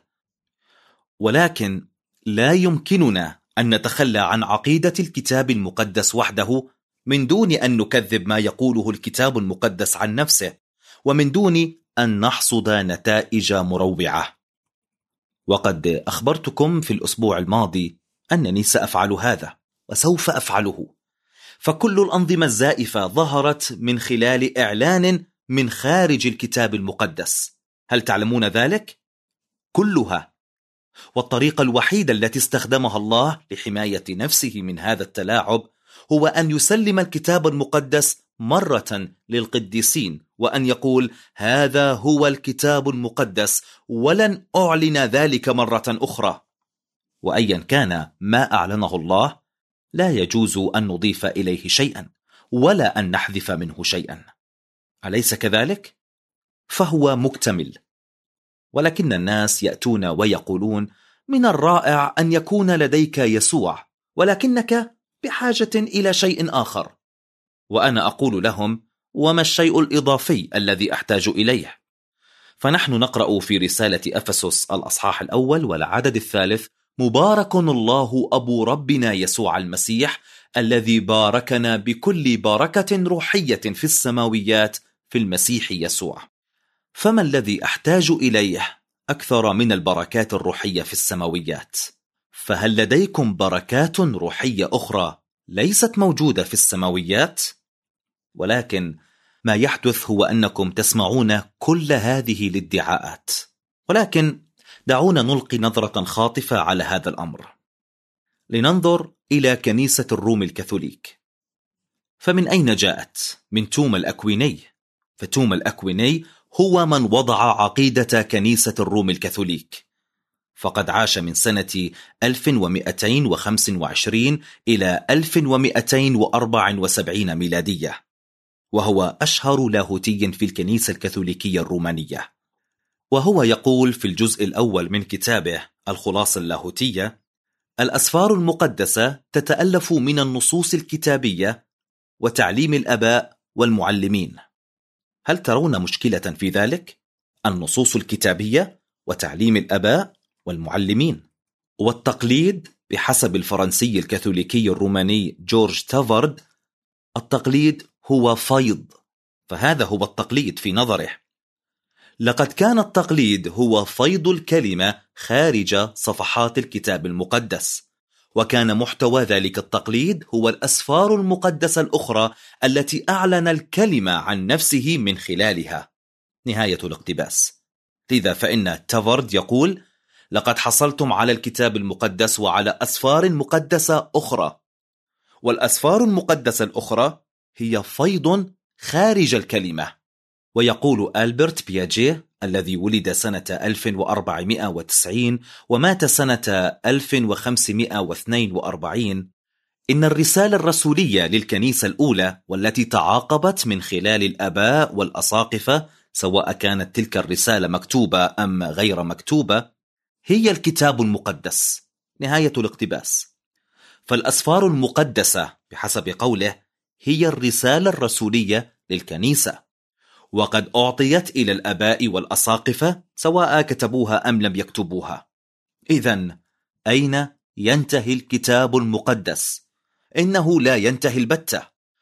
ولكن لا يمكننا أن نتخلى عن عقيدة الكتاب المقدس وحده من دون أن نكذب ما يقوله الكتاب المقدس عن نفسه، ومن دون أن نحصد نتائج مروعة. وقد أخبرتكم في الأسبوع الماضي أنني سأفعل هذا، وسوف أفعله. فكل الأنظمة الزائفة ظهرت من خلال إعلان من خارج الكتاب المقدس. هل تعلمون ذلك؟ كلها. والطريقة الوحيدة التي استخدمها الله لحماية نفسه من هذا التلاعب هو أن يسلم الكتاب المقدس مرة للقديسين، وأن يقول هذا هو الكتاب المقدس، ولن أعلن ذلك مرة أخرى. وأيا كان ما أعلنه الله لا يجوز أن نضيف إليه شيئا ولا أن نحذف منه شيئا، أليس كذلك؟ فهو مكتمل. ولكن الناس يأتون ويقولون من الرائع أن يكون لديك يسوع، ولكنك بحاجة إلى شيء آخر. وأنا أقول لهم وما الشيء الإضافي الذي أحتاج إليه؟ فنحن نقرأ في رسالة أفسس الأصحاح الأول والعدد الثالث مبارك الله أبو ربنا يسوع المسيح الذي باركنا بكل بركة روحية في السماويات في المسيح يسوع. فما الذي أحتاج إليه أكثر من البركات الروحية في السماويات؟ فهل لديكم بركات روحية أخرى ليست موجودة في السماويات؟ ولكن ما يحدث هو أنكم تسمعون كل هذه الادعاءات، ولكن دعونا نلقي نظرة خاطفة على هذا الأمر. لننظر إلى كنيسة الروم الكاثوليك. فمن أين جاءت؟ من توما الأكويني. فتوما الأكويني هو من وضع عقيدة كنيسة الروم الكاثوليك، فقد عاش من سنة ألف ومئتين وخمسة وعشرين إلى ألف ومئتين وأربعة وسبعين ميلادية، وهو أشهر لاهوتي في الكنيسة الكاثوليكية الرومانية. وهو يقول في الجزء الأول من كتابه الخلاصة اللاهوتية: الأسفار المقدسة تتألف من النصوص الكتابية وتعليم الآباء والمعلمين. هل ترون مشكلة في ذلك؟ النصوص الكتابية وتعليم الآباء والمعلمين. والتقليد بحسب الفرنسي الكاثوليكي الروماني جورج تافارد: التقليد هو فيض. فهذا هو التقليد في نظره. لقد كان التقليد هو فيض الكلمة خارج صفحات الكتاب المقدس، وكان محتوى ذلك التقليد هو الأسفار المقدسة الأخرى التي أعلن الكلمة عن نفسه من خلالها. نهاية الاقتباس. لذا فإن تافارد يقول: لقد حصلتم على الكتاب المقدس وعلى أسفار مقدسة أخرى، والأسفار المقدسة الأخرى هي فيض خارج الكلمة. ويقول ألبرت بياجيه الذي ولد سنة ألف وأربعمائة وتسعين ومات سنة ألف وخمسمائة واثنين وأربعين: إن الرسالة الرسولية للكنيسة الأولى والتي تعاقبت من خلال الآباء والأساقفة، سواء كانت تلك الرسالة مكتوبة أم غير مكتوبة، هي الكتاب المقدس. نهاية الاقتباس. فالأسفار المقدسة بحسب قوله هي الرسالة الرسولية للكنيسة، وقد أعطيت إلى الآباء والأساقفة سواء كتبوها أم لم يكتبوها. إذن أين ينتهي الكتاب المقدس؟ إنه لا ينتهي البتة.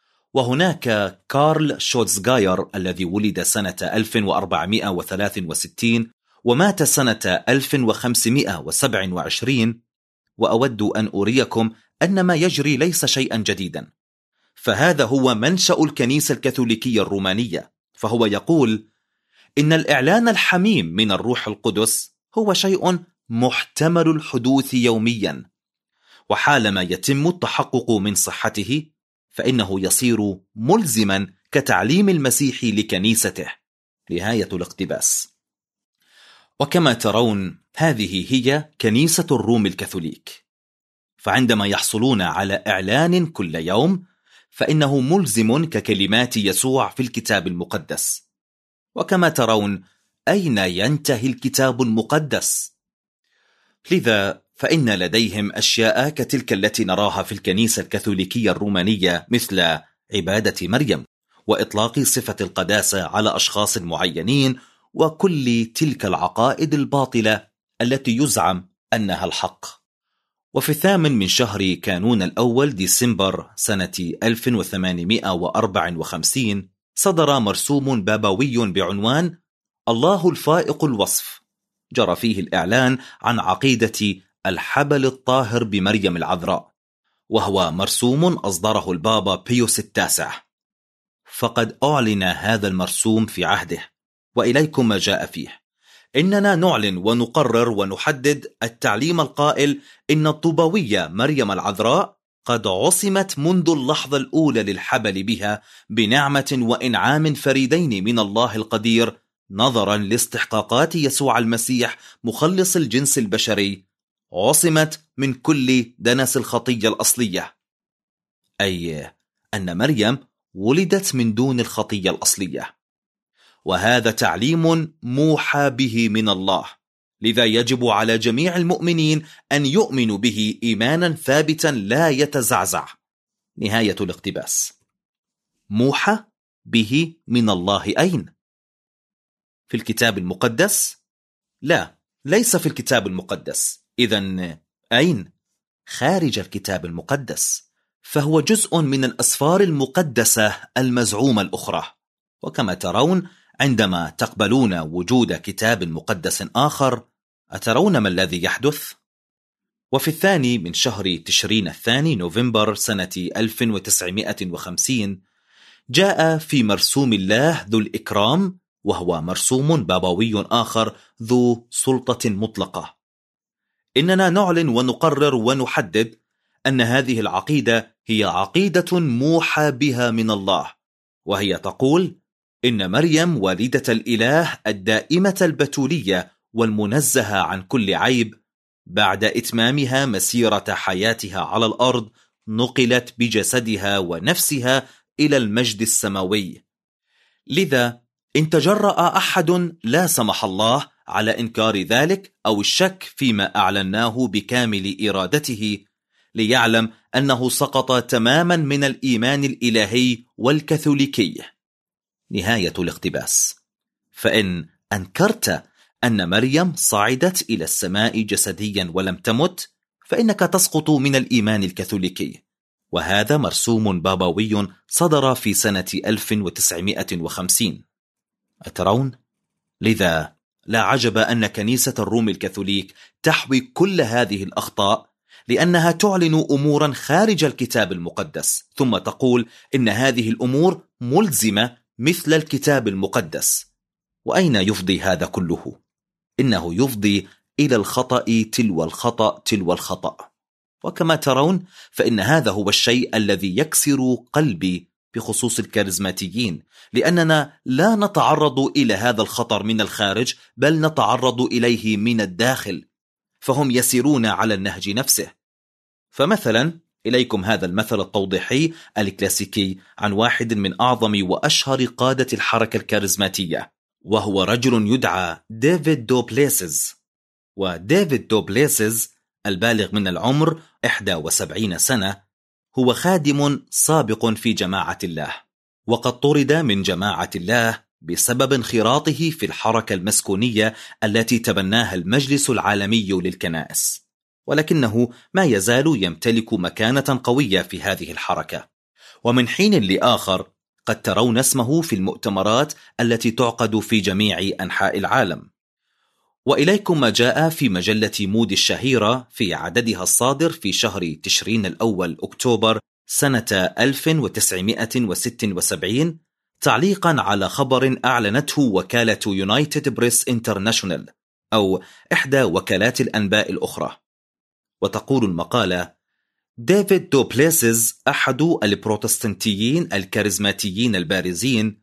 وهناك كارل شوتزغاير الذي ولد سنة ألف وأربعمائة وثلاثة وستين ومات سنة ألف وخمسمائة وسبعة وعشرين، وأود أن أريكم أن ما يجري ليس شيئا جديدا. فهذا هو منشأ الكنيسة الكاثوليكية الرومانية. فهو يقول إن الإعلان الحميم من الروح القدس هو شيء محتمل الحدوث يوميا، وحالما يتم التحقق من صحته فإنه يصير ملزما كتعليم المسيح لكنيسته. نهاية الاقتباس. وكما ترون هذه هي كنيسة الروم الكاثوليك. فعندما يحصلون على إعلان كل يوم فإنه ملزم ككلمات يسوع في الكتاب المقدس. وكما ترون أين ينتهي الكتاب المقدس؟ لذا فإن لديهم أشياء كتلك التي نراها في الكنيسة الكاثوليكية الرومانية، مثل عبادة مريم وإطلاق صفة القداسة على أشخاص معينين، وكل تلك العقائد الباطلة التي يزعم أنها الحق. وفي الثامن من شهر كانون الأول ديسمبر سنة ألف وثمانمائة وأربعة وخمسين صدر مرسوم بابوي بعنوان الله الفائق الوصف، جرى فيه الإعلان عن عقيدة الحبل الطاهر بمريم العذراء، وهو مرسوم أصدره البابا بيوس التاسع. فقد أعلن هذا المرسوم في عهده، وإليكم ما جاء فيه. إننا نعلن ونقرر ونحدد التعليم القائل إن الطوبوية مريم العذراء قد عصمت منذ اللحظة الأولى للحبل بها بنعمة وإنعام فريدين من الله القدير، نظرا لاستحقاقات يسوع المسيح مخلص الجنس البشري، عصمت من كل دنس الخطية الأصلية، أي أن مريم ولدت من دون الخطية الأصلية. وهذا تعليم موحى به من الله، لذا يجب على جميع المؤمنين أن يؤمنوا به إيمانا ثابتا لا يتزعزع. نهاية الاقتباس. موحى به من الله أين؟ في الكتاب المقدس؟ لا، ليس في الكتاب المقدس. إذن أين؟ خارج الكتاب المقدس، فهو جزء من الأسفار المقدسة المزعومة الأخرى. وكما ترون، عندما تقبلون وجود كتاب مقدس آخر، أترون ما الذي يحدث؟ وفي الثاني من شهر تشرين الثاني نوفمبر سنة ألف وتسعمائة وخمسين جاء في مرسوم الله ذو الإكرام، وهو مرسوم بابوي آخر ذو سلطة مطلقة. إننا نعلن ونقرر ونحدد أن هذه العقيدة هي عقيدة موحى بها من الله، وهي تقول إن مريم والدة الإله الدائمة البتولية والمنزهة عن كل عيب، بعد إتمامها مسيرة حياتها على الأرض، نقلت بجسدها ونفسها إلى المجد السماوي. لذا إن تجرأ أحد لا سمح الله على إنكار ذلك أو الشك فيما أعلناه بكامل إرادته، ليعلم أنه سقط تماما من الإيمان الإلهي والكاثوليكي. نهاية الاقتباس. فإن أنكرت أن مريم صعدت إلى السماء جسديا ولم تمت، فإنك تسقط من الإيمان الكاثوليكي، وهذا مرسوم بابوي صدر في سنة ألف وتسعمائة وخمسين. أترون؟ لذا لا عجب أن كنيسة الروم الكاثوليك تحوي كل هذه الأخطاء، لأنها تعلن أمورا خارج الكتاب المقدس، ثم تقول إن هذه الأمور ملزمة مثل الكتاب المقدس. وأين يفضي هذا كله؟ إنه يفضي إلى الخطأ تلو الخطأ تلو الخطأ. وكما ترون، فإن هذا هو الشيء الذي يكسر قلبي بخصوص الكاريزماتيين، لأننا لا نتعرض إلى هذا الخطر من الخارج، بل نتعرض إليه من الداخل، فهم يسيرون على النهج نفسه. فمثلا إليكم هذا المثل التوضيحي الكلاسيكي عن واحد من أعظم وأشهر قادة الحركة الكاريزماتية، وهو رجل يدعى ديفيد دو بليسز. وديفيد دو بليسز البالغ من العمر إحدى وسبعين سنة هو خادم سابق في جماعة الله، وقد طرد من جماعة الله بسبب انخراطه في الحركة المسكونية التي تبناها المجلس العالمي للكنائس، ولكنه ما يزال يمتلك مكانة قوية في هذه الحركة. ومن حين لآخر قد ترون اسمه في المؤتمرات التي تعقد في جميع أنحاء العالم. وإليكم ما جاء في مجلة مود الشهيرة في عددها الصادر في شهر تشرين الأول أكتوبر سنة ألف وتسعمائة وستة وسبعين، تعليقا على خبر أعلنته وكالة يونايتد بريس انترناشونال، أو إحدى وكالات الأنباء الأخرى. وتقول المقالة: ديفيد دو بليسز أحد البروتستانتيين الكاريزماتيين البارزين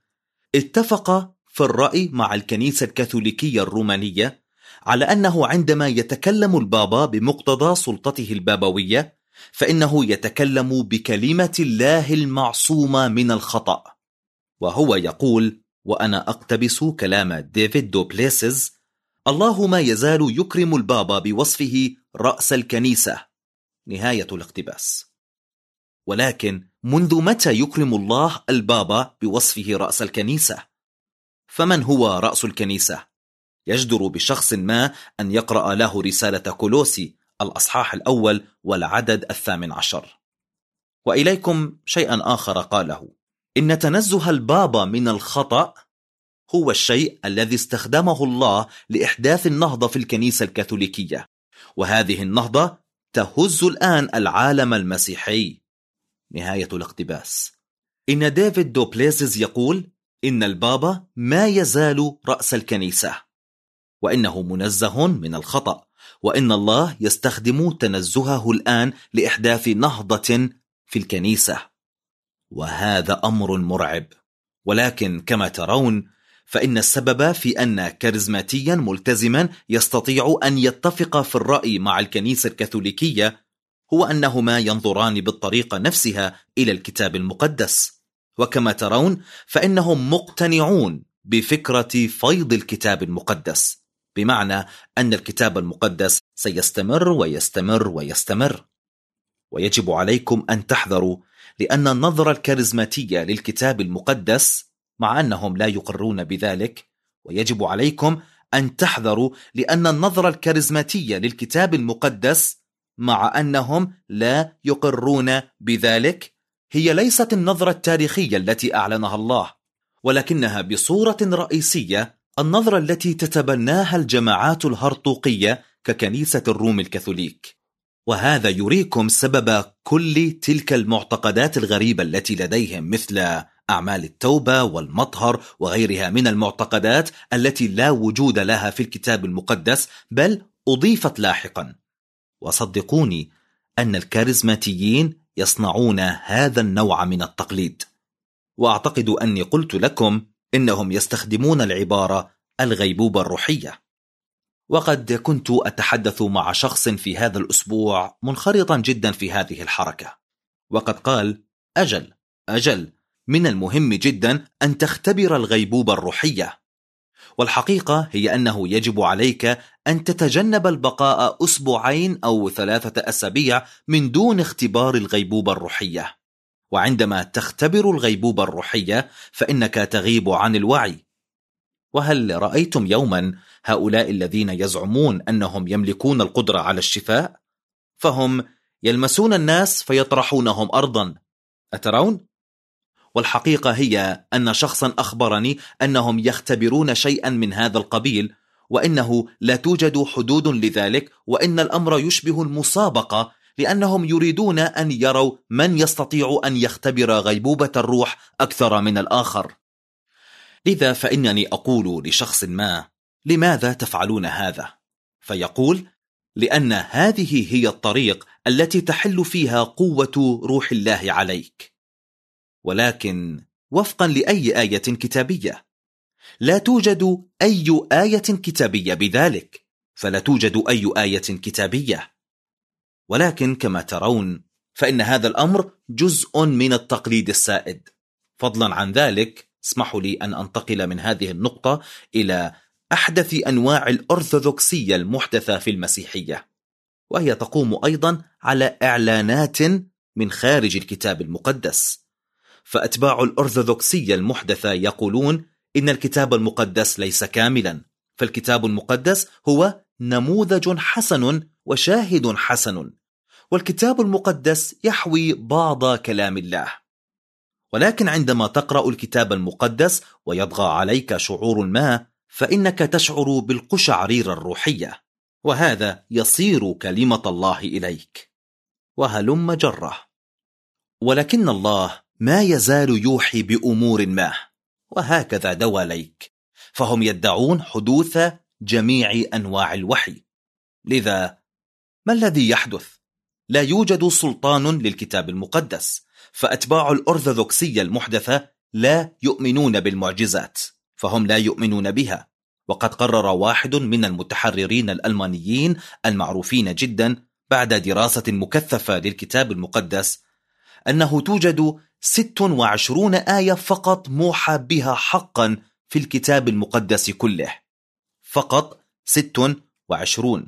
اتفق في الرأي مع الكنيسة الكاثوليكية الرومانية على أنه عندما يتكلم البابا بمقتضى سلطته البابوية، فإنه يتكلم بكلمة الله المعصومة من الخطأ. وهو يقول، وأنا أقتبس كلام ديفيد دو بليسز: الله ما يزال يكرم البابا بوصفه رأس الكنيسة. نهاية الاقتباس. ولكن منذ متى يكرم الله البابا بوصفه رأس الكنيسة؟ فمن هو رأس الكنيسة؟ يجدر بشخص ما أن يقرأ له رسالة كولوسي الأصحاح الأول والعدد الثامن عشر. وإليكم شيئا آخر قاله: إن تنزه البابا من الخطأ هو الشيء الذي استخدمه الله لإحداث النهضة في الكنيسة الكاثوليكية، وهذه النهضة تهز الآن العالم المسيحي. نهاية الاقتباس. إن ديفيد دو بليسز يقول إن البابا ما يزال رأس الكنيسة، وإنه منزه من الخطأ، وإن الله يستخدم تنزهه الآن لإحداث نهضة في الكنيسة. وهذا أمر مرعب. ولكن كما ترون، فإن السبب في أن كاريزماتيا ملتزما يستطيع أن يتفق في الرأي مع الكنيسة الكاثوليكية هو أنهما ينظران بالطريقة نفسها إلى الكتاب المقدس. وكما ترون، فإنهم مقتنعون بفكرة فيض الكتاب المقدس، بمعنى أن الكتاب المقدس سيستمر ويستمر ويستمر. ويجب عليكم أن تحذروا، لأن النظرة الكاريزماتية للكتاب المقدس، مع أنهم لا يقرون بذلك، ويجب عليكم أن تحذروا لأن النظرة الكاريزماتية للكتاب المقدس، مع أنهم لا يقرون بذلك هي ليست النظرة التاريخية التي أعلنها الله، ولكنها بصورة رئيسية النظرة التي تتبناها الجماعات الهرطوقية ككنيسة الروم الكاثوليك. وهذا يريكم سبب كل تلك المعتقدات الغريبة التي لديهم، مثل أعمال التوبة والمطهر وغيرها من المعتقدات التي لا وجود لها في الكتاب المقدس، بل أضيفت لاحقا. وصدقوني أن الكاريزماتيين يصنعون هذا النوع من التقليد، وأعتقد أني قلت لكم إنهم يستخدمون العبارة الغيبوبة الروحية. وقد كنت أتحدث مع شخص في هذا الأسبوع منخرطا جدا في هذه الحركة، وقد قال: أجل أجل من المهم جدا أن تختبر الغيبوبة الروحية. والحقيقة هي أنه يجب عليك أن تتجنب البقاء أسبوعين أو ثلاثة أسابيع من دون اختبار الغيبوبة الروحية. وعندما تختبر الغيبوبة الروحية فإنك تغيب عن الوعي. وهل رأيتم يوما هؤلاء الذين يزعمون أنهم يملكون القدرة على الشفاء؟ فهم يلمسون الناس فيطرحونهم أرضا، أترون؟ والحقيقة هي أن شخصا أخبرني أنهم يختبرون شيئا من هذا القبيل، وإنه لا توجد حدود لذلك، وإن الأمر يشبه المسابقة، لأنهم يريدون أن يروا من يستطيع أن يختبر غيبوبة الروح أكثر من الآخر. لذا فإنني أقول لشخص ما: لماذا تفعلون هذا؟ فيقول: لأن هذه هي الطريق التي تحل فيها قوة روح الله عليك. ولكن وفقا لأي آية كتابية؟ لا توجد أي آية كتابية بذلك، فلا توجد أي آية كتابية. ولكن كما ترون فإن هذا الأمر جزء من التقليد السائد. فضلا عن ذلك، اسمحوا لي أن أنتقل من هذه النقطة إلى أحدث أنواع الأرثوذكسية المحدثة في المسيحية، وهي تقوم أيضا على إعلانات من خارج الكتاب المقدس. فأتباع الأرثوذكسية المحدثة يقولون إن الكتاب المقدس ليس كاملا، فالكتاب المقدس هو نموذج حسن وشاهد حسن، والكتاب المقدس يحوي بعض كلام الله. ولكن عندما تقرأ الكتاب المقدس ويطغى عليك شعور ما، فإنك تشعر بالقشعريرة الروحية، وهذا يصير كلمة الله إليك. وهلم جرة. ولكن الله ما يزال يوحي بأمور ما، وهكذا دواليك، فهم يدعون حدوث جميع أنواع الوحي. لذا ما الذي يحدث؟ لا يوجد سلطان للكتاب المقدس، فأتباع الأرثوذكسية المحدثة لا يؤمنون بالمعجزات، فهم لا يؤمنون بها. وقد قرر واحد من المتحررين الألمانيين المعروفين جدا بعد دراسة مكثفة للكتاب المقدس أنه توجد ست وعشرون آية فقط موحى بها حقا في الكتاب المقدس كله، فقط ست وعشرون.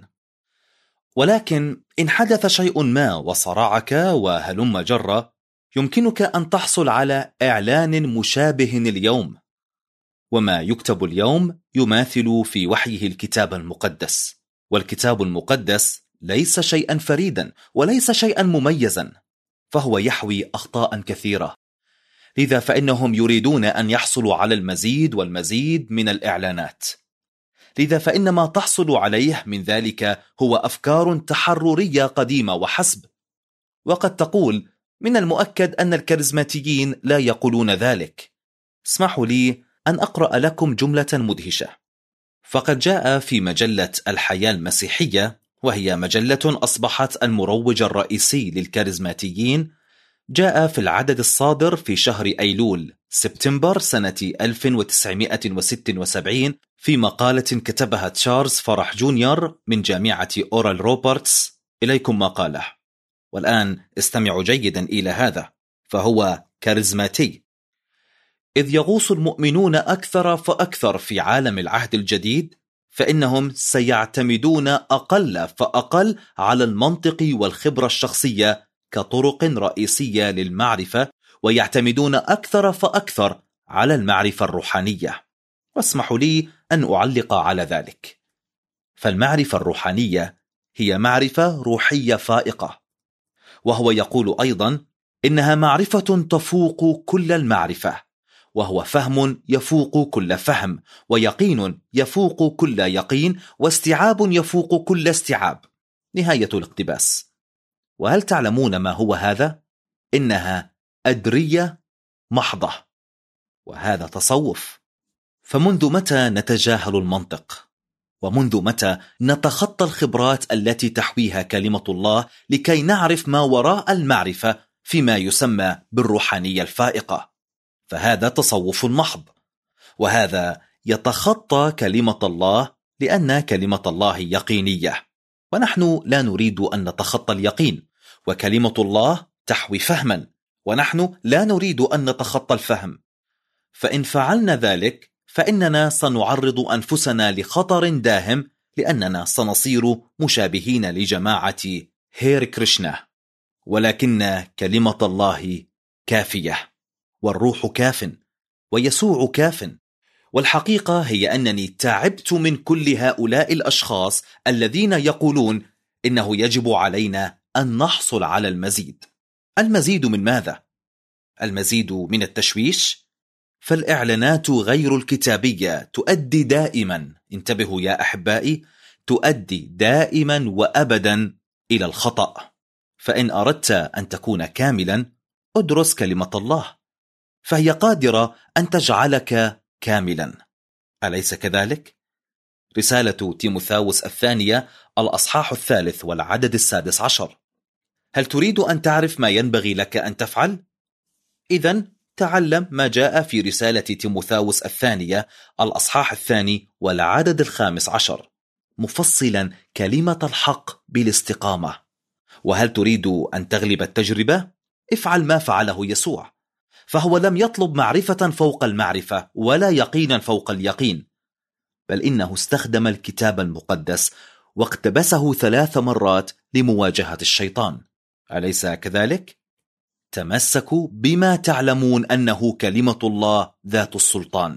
ولكن إن حدث شيء ما وصرعك وهلم جرة، يمكنك أن تحصل على إعلان مشابه اليوم، وما يكتب اليوم يماثل في وحيه الكتاب المقدس. والكتاب المقدس ليس شيئا فريدا وليس شيئا مميزا، فهو يحوي أخطاء كثيرة. لذا فإنهم يريدون أن يحصلوا على المزيد والمزيد من الإعلانات. لذا فإن ما تحصل عليه من ذلك هو أفكار تحررية قديمة وحسب. وقد تقول: من المؤكد أن الكاريزماتيين لا يقولون ذلك. اسمحوا لي أن أقرأ لكم جملة مدهشة. فقد جاء في مجلة الحياة المسيحية، وهي مجلة أصبحت المروج الرئيسي للكاريزماتيين، جاء في العدد الصادر في شهر أيلول سبتمبر سنة ألف وتسعمائة وستة وسبعين في مقالة كتبها تشارلز فرح جونيور من جامعة أورال روبرتس. إليكم ما قاله، والآن استمعوا جيدا إلى هذا، فهو كاريزماتي: إذ يغوص المؤمنون أكثر فأكثر في عالم العهد الجديد، فإنهم سيعتمدون أقل فأقل على المنطق والخبرة الشخصية كطرق رئيسية للمعرفة، ويعتمدون أكثر فأكثر على المعرفة الروحانية. واسمحوا لي أن أعلق على ذلك. فالمعرفة الروحانية هي معرفة روحية فائقة. وهو يقول أيضا إنها معرفة تفوق كل المعرفة، وهو فهم يفوق كل فهم، ويقين يفوق كل يقين، واستيعاب يفوق كل استيعاب. نهاية الاقتباس. وهل تعلمون ما هو هذا؟ إنها أدرية محضة، وهذا تصوف. فمنذ متى نتجاهل المنطق؟ ومنذ متى نتخطى الخبرات التي تحويها كلمة الله لكي نعرف ما وراء المعرفة فيما يسمى بالروحانية الفائقة؟ فهذا تصوف محض، وهذا يتخطى كلمة الله، لأن كلمة الله يقينية، ونحن لا نريد أن نتخطى اليقين، وكلمة الله تحوي فهما، ونحن لا نريد أن نتخطى الفهم. فإن فعلنا ذلك فإننا سنعرض أنفسنا لخطر داهم، لأننا سنصير مشابهين لجماعة هير كريشنا. ولكن كلمة الله كافية، والروح كاف، ويسوع كاف. والحقيقة هي أنني تعبت من كل هؤلاء الأشخاص الذين يقولون إنه يجب علينا أن نحصل على المزيد. المزيد من ماذا؟ المزيد من التشويش؟ فالإعلانات غير الكتابية تؤدي دائما، انتبهوا يا أحبائي، تؤدي دائما وأبدا إلى الخطأ. فإن أردت أن تكون كاملا ادرس كلمة الله، فهي قادرة أن تجعلك كاملا، أليس كذلك؟ رسالة تيموثاوس الثانية الأصحاح الثالث والعدد السادس عشر. هل تريد أن تعرف ما ينبغي لك أن تفعل؟ إذن تعلم ما جاء في رسالة تيموثاوس الثانية الأصحاح الثاني والعدد الخامس عشر، مفصلا كلمة الحق بالاستقامة. وهل تريد أن تغلب التجربة؟ افعل ما فعله يسوع، فهو لم يطلب معرفة فوق المعرفة ولا يقينا فوق اليقين، بل إنه استخدم الكتاب المقدس واقتبسه ثلاث مرات لمواجهة الشيطان، أليس كذلك؟ تمسكوا بما تعلمون أنه كلمة الله ذات السلطان.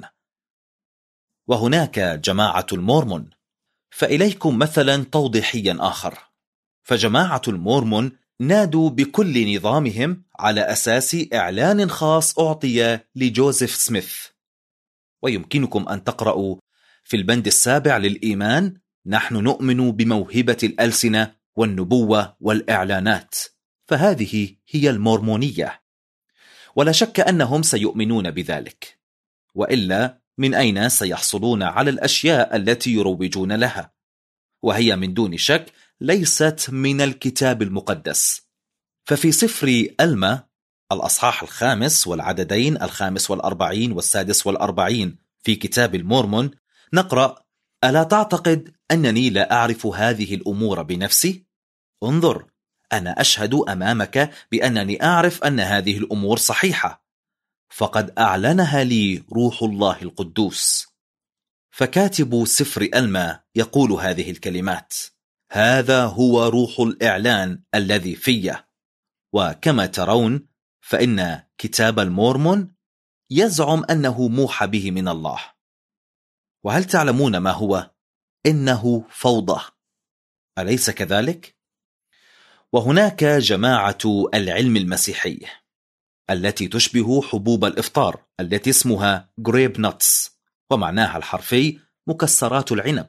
وهناك جماعة المورمون، فإليكم مثلا توضيحيا آخر. فجماعة المورمون نادوا بكل نظامهم على أساس إعلان خاص أعطي لجوزيف سميث. ويمكنكم أن تقرأوا في البند السابع للإيمان: نحن نؤمن بموهبة الألسنة والنبوة والإعلانات. فهذه هي المورمونية، ولا شك أنهم سيؤمنون بذلك، وإلا من أين سيحصلون على الأشياء التي يروجون لها؟ وهي من دون شك ليست من الكتاب المقدس. ففي سفر ألما الأصحاح الخامس والعددين الخامس والأربعين والسادس والأربعين في كتاب المورمون نقرأ: ألا تعتقد أنني لا أعرف هذه الأمور بنفسي؟ انظر، أنا أشهد أمامك بأنني أعرف أن هذه الأمور صحيحة، فقد أعلنها لي روح الله القدوس. فكاتب سفر ألما يقول هذه الكلمات: هذا هو روح الإعلان الذي فيه. وكما ترون فإن كتاب المورمون يزعم أنه موحى به من الله. وهل تعلمون ما هو؟ إنه فوضى، أليس كذلك؟ وهناك جماعة العلم المسيحي التي تشبه حبوب الإفطار التي اسمها grape nuts، ومعناها الحرفي مكسرات العنب،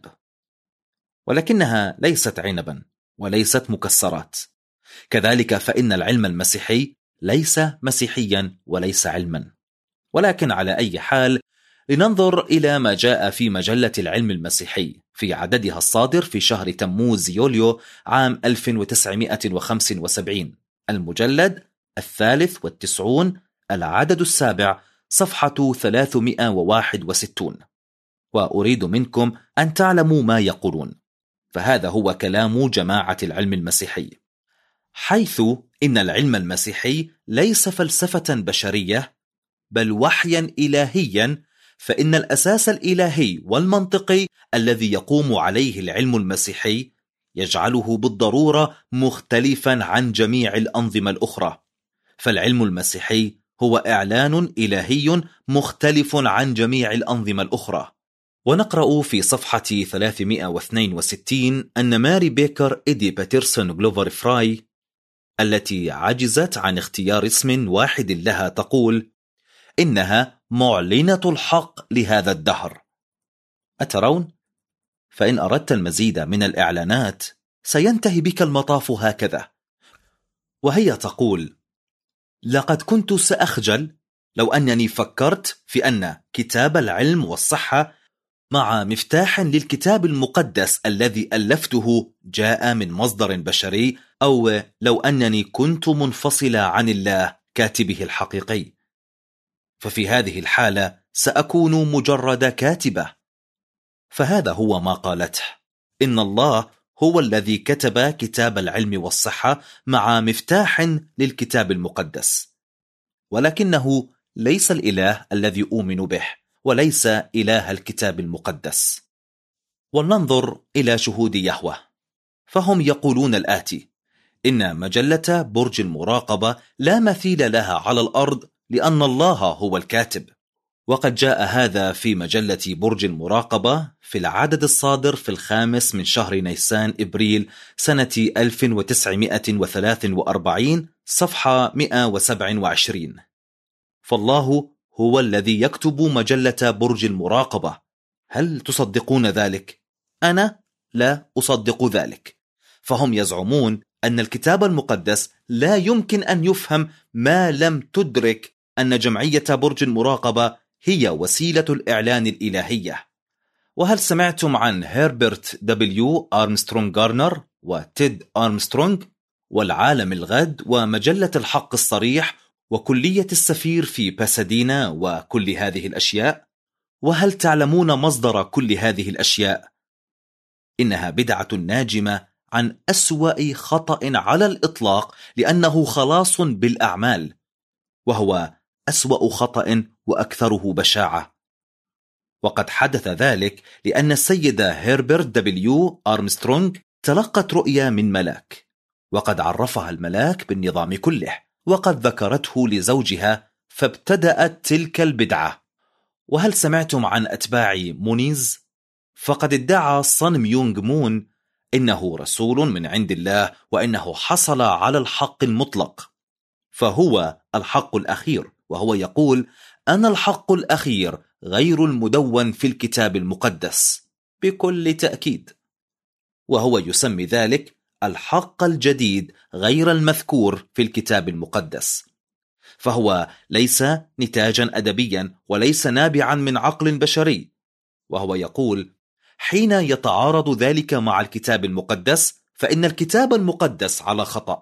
ولكنها ليست عنبا وليست مكسرات. كذلك فإن العلم المسيحي ليس مسيحيا وليس علما. ولكن على أي حال، لننظر إلى ما جاء في مجلة العلم المسيحي في عددها الصادر في شهر تموز يوليو عام ألف وتسعمائة وخمسة وسبعين، المجلد الثالث والتسعون، العدد السابع، صفحة ثلاثمائة وواحد وستين. وأريد منكم أن تعلموا ما يقولون، فهذا هو كلام جماعة العلم المسيحي، حيث إن العلم المسيحي ليس فلسفة بشرية بل وحيا إلهيا. فإن الأساس الإلهي والمنطقي الذي يقوم عليه العلم المسيحي يجعله بالضرورة مختلفا عن جميع الأنظمة الأخرى. فالعلم المسيحي هو إعلان إلهي مختلف عن جميع الأنظمة الأخرى، ونقرأ في صفحة ثلاثمائة واثنين وستين أن ماري بيكر إيدي باترسون جلوفر فراي التي عجزت عن اختيار اسم واحد لها تقول إنها معلنة الحق لهذا الدهر. أترون؟ فإن أردت المزيد من الإعلانات سينتهي بك المطاف هكذا. وهي تقول: لقد كنت سأخجل لو أنني فكرت في أن كتاب العلم والصحة مع مفتاح للكتاب المقدس الذي ألفته جاء من مصدر بشري، أو لو أنني كنت منفصلة عن الله كاتبه الحقيقي، ففي هذه الحالة سأكون مجرد كاتبة. فهذا هو ما قالته، إن الله هو الذي كتب كتاب العلم والصحة مع مفتاح للكتاب المقدس، ولكنه ليس الإله الذي أؤمن به، وليس إله الكتاب المقدس. ولننظر إلى شهود يهوه، فهم يقولون الآتي: إن مجلة برج المراقبة لا مثيل لها على الأرض لأن الله هو الكاتب. وقد جاء هذا في مجلة برج المراقبة في العدد الصادر في الخامس من شهر نيسان إبريل سنة ألف وتسعمائة وثلاثة وأربعين صفحة مئة وسبعة وعشرين. فالله هو الذي يكتب مجلة برج المراقبة. هل تصدقون ذلك؟ أنا لا أصدق ذلك. فهم يزعمون أن الكتاب المقدس لا يمكن أن يفهم ما لم تدرك أن جمعية برج المراقبة هي وسيلة الإعلان الإلهية. وهل سمعتم عن هيربرت دبليو أرمسترونغ غارنر وتيد أرمسترونغ والعالم الغد ومجلة الحق الصريح وكلية السفير في باسادينا وكل هذه الأشياء؟ وهل تعلمون مصدر كل هذه الأشياء؟ إنها بدعة ناجمة عن أسوأ خطأ على الإطلاق، لأنه خلاص بالأعمال، وهو أسوأ خطأ وأكثره بشاعة. وقد حدث ذلك لأن السيدة هيربرت دبليو أرمسترونغ تلقت رؤيا من ملاك، وقد عرفها الملاك بالنظام كله، وقد ذكرته لزوجها، فابتدأت تلك البدعة. وهل سمعتم عن أتباع مونيز؟ فقد ادعى صن ميونغ مون إنه رسول من عند الله، وإنه حصل على الحق المطلق، فهو الحق الأخير، وهو يقول: أنا الحق الأخير غير المدون في الكتاب المقدس بكل تأكيد. وهو يسمي ذلك الحق الجديد غير المذكور في الكتاب المقدس، فهو ليس نتاجا أدبيا وليس نابعا من عقل بشري. وهو يقول: حين يتعارض ذلك مع الكتاب المقدس فإن الكتاب المقدس على خطأ.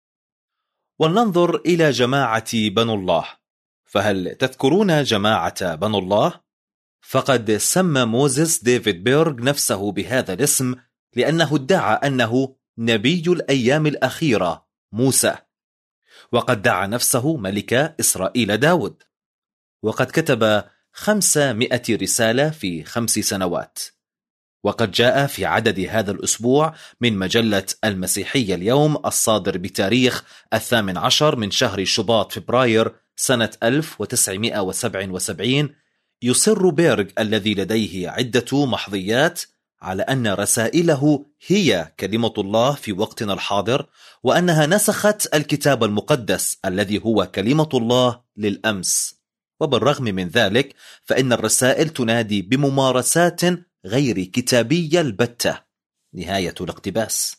ولننظر إلى جماعة بنو الله. فهل تذكرون جماعة بنو الله؟ فقد سمى موزيس ديفيد بيرغ نفسه بهذا الاسم لأنه ادعى أنه نبي الأيام الأخيرة موسى، وقد دعا نفسه ملك إسرائيل داود، وقد كتب خمسمائة رسالة في خمس سنوات. وقد جاء في عدد هذا الأسبوع من مجلة المسيحية اليوم الصادر بتاريخ الثامن عشر من شهر شباط فبراير سنة ألف وتسعمائة وسبعة وسبعين، يصر بيرغ الذي لديه عدة محظيات على أن رسائله هي كلمة الله في وقتنا الحاضر، وأنها نسخت الكتاب المقدس الذي هو كلمة الله للأمس. وبالرغم من ذلك فإن الرسائل تنادي بممارسات غير كتابية البتة. نهاية الاقتباس.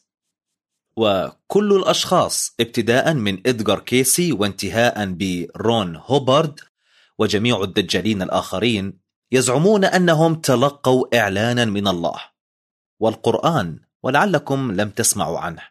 وكل الأشخاص ابتداء من إدغار كيسي وانتهاء برون هوبارد وجميع الدجالين الآخرين يزعمون أنهم تلقوا إعلانا من الله والقرآن، ولعلكم لم تسمعوا عنه.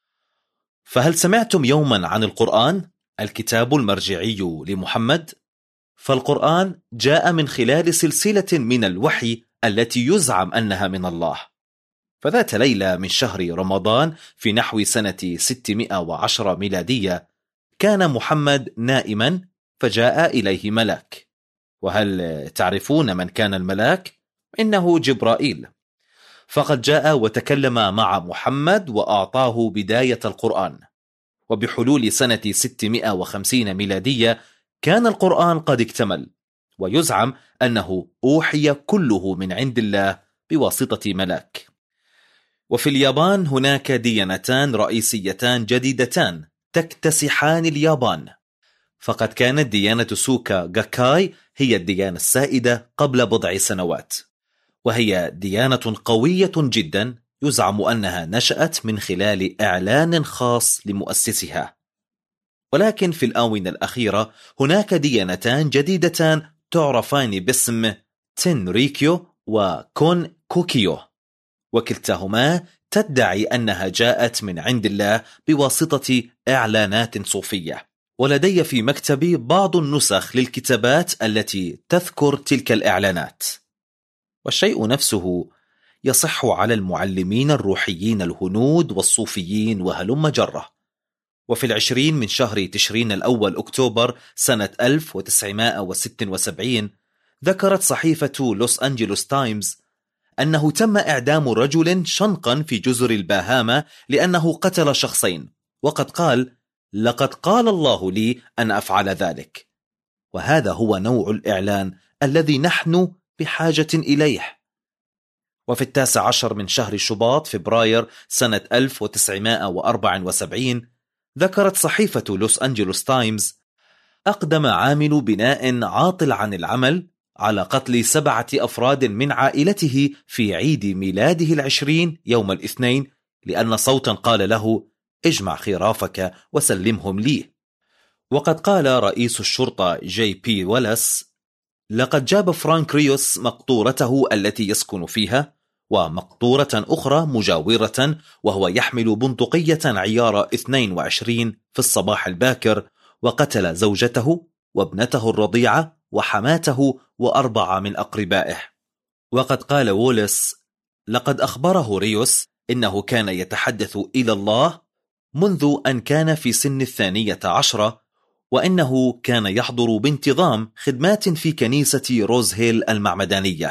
فهل سمعتم يوما عن القرآن، الكتاب المرجعي لمحمد؟ فالقرآن جاء من خلال سلسلة من الوحي التي يزعم أنها من الله. فذات ليلة من شهر رمضان في نحو سنة ستمائة وعشرة ميلادية كان محمد نائما، فجاء إليه ملاك. وهل تعرفون من كان الملاك؟ إنه جبرائيل. فقد جاء وتكلم مع محمد وأعطاه بداية القرآن. وبحلول سنة ستمائة وخمسين ميلادية كان القرآن قد اكتمل، ويزعم أنه أوحي كله من عند الله بواسطة ملاك. وفي اليابان هناك ديانتان رئيسيتان جديدتان تكتسحان اليابان، فقد كانت ديانة سوكا غاكاي هي الديانة السائدة قبل بضع سنوات، وهي ديانة قوية جدا يزعم أنها نشأت من خلال إعلان خاص لمؤسسها. ولكن في الآونة الأخيرة هناك ديانتان جديدتان تعرفان باسم تنريكيو وكون كوكيو، وكلتاهما تدعي أنها جاءت من عند الله بواسطة إعلانات صوفية. ولدي في مكتبي بعض النسخ للكتابات التي تذكر تلك الإعلانات، والشيء نفسه يصح على المعلمين الروحيين الهنود والصوفيين وهلم جرة. وفي العشرين من شهر تشرين الأول أكتوبر سنة ألف وتسعمائة وستة وسبعين ذكرت صحيفة لوس أنجلوس تايمز أنه تم إعدام رجل شنقا في جزر الباهاما لأنه قتل شخصين، وقد قال: لقد قال الله لي أن أفعل ذلك. وهذا هو نوع الإعلان الذي نحن بحاجة إليه. وفي التاسع عشر من شهر شباط فبراير سنة ألف وتسعمائة وأربعة وسبعين ذكرت صحيفة لوس أنجلوس تايمز: أقدم عامل بناء عاطل عن العمل على قتل سبعة أفراد من عائلته في عيد ميلاده العشرين يوم الاثنين، لأن صوتا قال له: اجمع خرافك وسلمهم لي. وقد قال رئيس الشرطة جي بي ويلس: لقد جاب فرانك ريوس مقطورته التي يسكن فيها ومقطورة أخرى مجاورة، وهو يحمل بندقية عيار اثنين وعشرين في الصباح الباكر، وقتل زوجته وابنته الرضيعة وحماته وأربعة من أقربائه. وقد قال وولس: لقد أخبره ريوس إنه كان يتحدث إلى الله منذ أن كان في سن الثانية عشرة، وإنه كان يحضر بانتظام خدمات في كنيسة روز هيل المعمدانية.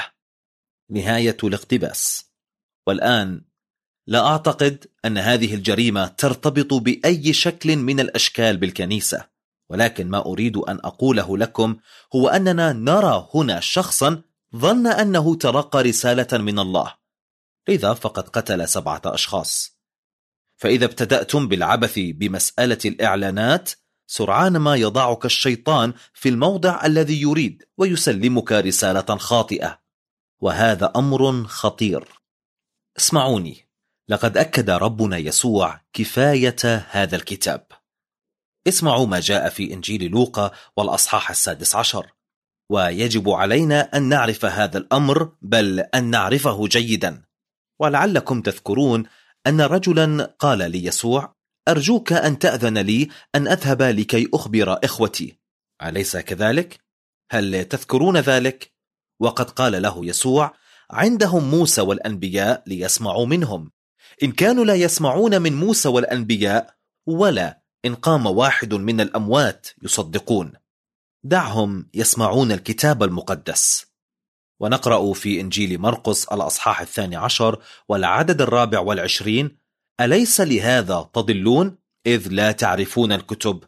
نهاية الاقتباس. والآن لا أعتقد أن هذه الجريمة ترتبط بأي شكل من الأشكال بالكنيسة، ولكن ما أريد أن أقوله لكم هو أننا نرى هنا شخصا ظن أنه تلقى رسالة من الله، لذا فقد قتل سبعة أشخاص. فإذا ابتدأتم بالعبث بمسألة الإعلانات، سرعان ما يضعك الشيطان في الموضع الذي يريد ويسلمك رسالة خاطئة، وهذا أمر خطير. اسمعوني، لقد أكد ربنا يسوع كفاية هذا الكتاب. اسمعوا ما جاء في إنجيل لوقا والأصحاح السادس عشر، ويجب علينا أن نعرف هذا الأمر، بل أن نعرفه جيدا. ولعلكم تذكرون أن رجلا قال ليسوع: أرجوك أن تأذن لي أن أذهب لكي أخبر إخوتي، أليس كذلك؟ هل تذكرون ذلك؟ وقد قال له يسوع: عندهم موسى والأنبياء ليسمعوا منهم، إن كانوا لا يسمعون من موسى والأنبياء، ولا إن قام واحد من الأموات يصدقون. دعهم يسمعون الكتاب المقدس. ونقرأ في إنجيل مرقس الأصحاح الثاني عشر والعدد الرابع والعشرين: أليس لهذا تضلون إذ لا تعرفون الكتب؟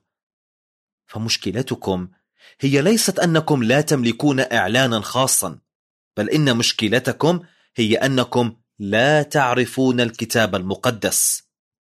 فمشكلتكم هي ليست أنكم لا تملكون إعلانا خاصا، بل إن مشكلتكم هي أنكم لا تعرفون الكتاب المقدس.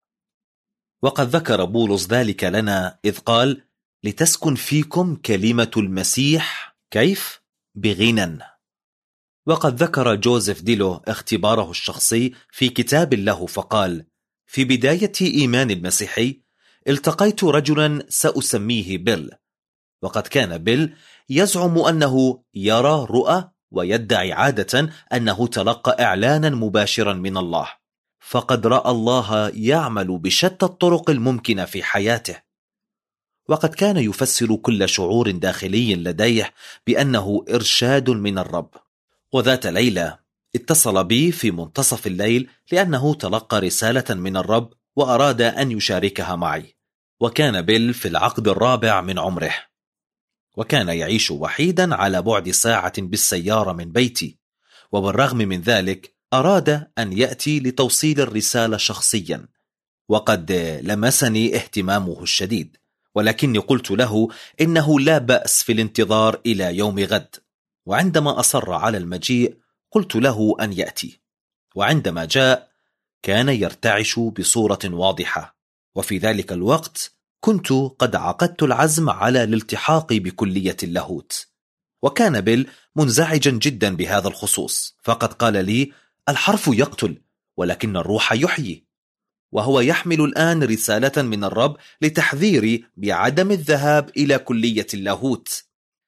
وقد ذكر بولس ذلك لنا إذ قال: لتسكن فيكم كلمة المسيح كيف؟ بغنى. وقد ذكر جوزيف ديلو اختباره الشخصي في كتاب له فقال: في بداية إيمان المسيحي التقيت رجلا سأسميه بيل، وقد كان بيل يزعم أنه يرى رؤى ويدعي عادة أنه تلقى إعلانا مباشرا من الله، فقد رأى الله يعمل بشتى الطرق الممكنة في حياته. وقد كان يفسر كل شعور داخلي لديه بأنه إرشاد من الرب. وذات ليلة اتصل بي في منتصف الليل لأنه تلقى رسالة من الرب وأراد أن يشاركها معي. وكان بيل في العقد الرابع من عمره، وكان يعيش وحيدا على بعد ساعة بالسيارة من بيتي، وبالرغم من ذلك أراد أن يأتي لتوصيل الرسالة شخصيا، وقد لمسني اهتمامه الشديد، ولكني قلت له إنه لا بأس في الانتظار إلى يوم غد. وعندما أصر على المجيء قلت له أن يأتي، وعندما جاء كان يرتعش بصورة واضحة، وفي ذلك الوقت كنت قد عقدت العزم على الالتحاق بكلية اللاهوت. وكان بيل منزعجا جدا بهذا الخصوص، فقد قال لي: الحرف يقتل ولكن الروح يحيي. وهو يحمل الآن رسالة من الرب لتحذيري بعدم الذهاب إلى كلية اللاهوت،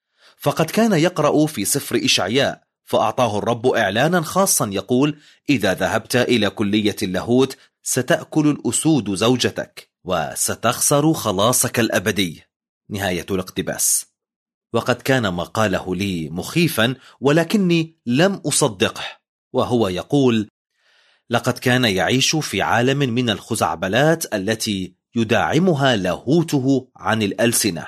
فقد كان يقرأ في سفر إشعياء، فأعطاه الرب إعلانا خاصا يقول: إذا ذهبت إلى كلية اللاهوت ستأكل الأسود زوجتك وستخسر خلاصك الأبدي. نهاية الاقتباس. وقد كان ما قاله لي مخيفا، ولكني لم أصدقه، وهو يقول: لقد كان يعيش في عالم من الخزعبلات التي يدعمها لاهوته عن الألسنة،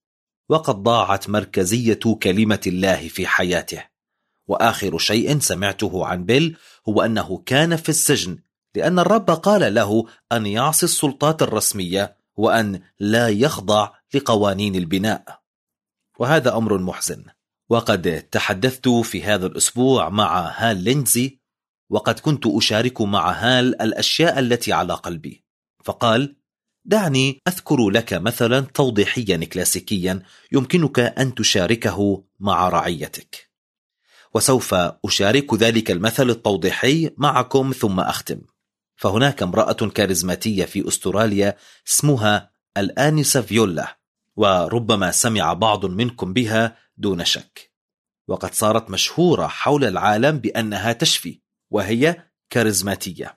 وقد ضاعت مركزية كلمة الله في حياته. وآخر شيء سمعته عن بيل هو أنه كان في السجن لأن الرب قال له أن يعصي السلطات الرسمية وأن لا يخضع لقوانين البناء، وهذا أمر محزن. وقد تحدثت في هذا الأسبوع مع هال ليندزي، وقد كنت أشارك مع هال الأشياء التي على قلبي، فقال: دعني أذكر لك مثلا توضيحيا كلاسيكيا يمكنك أن تشاركه مع رعيتك، وسوف أشارك ذلك المثل التوضيحي معكم ثم أختم. فهناك امرأة كاريزماتية في أستراليا اسمها الآنسة فيولا، وربما سمع بعض منكم بها دون شك، وقد صارت مشهورة حول العالم بأنها تشفي، وهي كاريزماتية.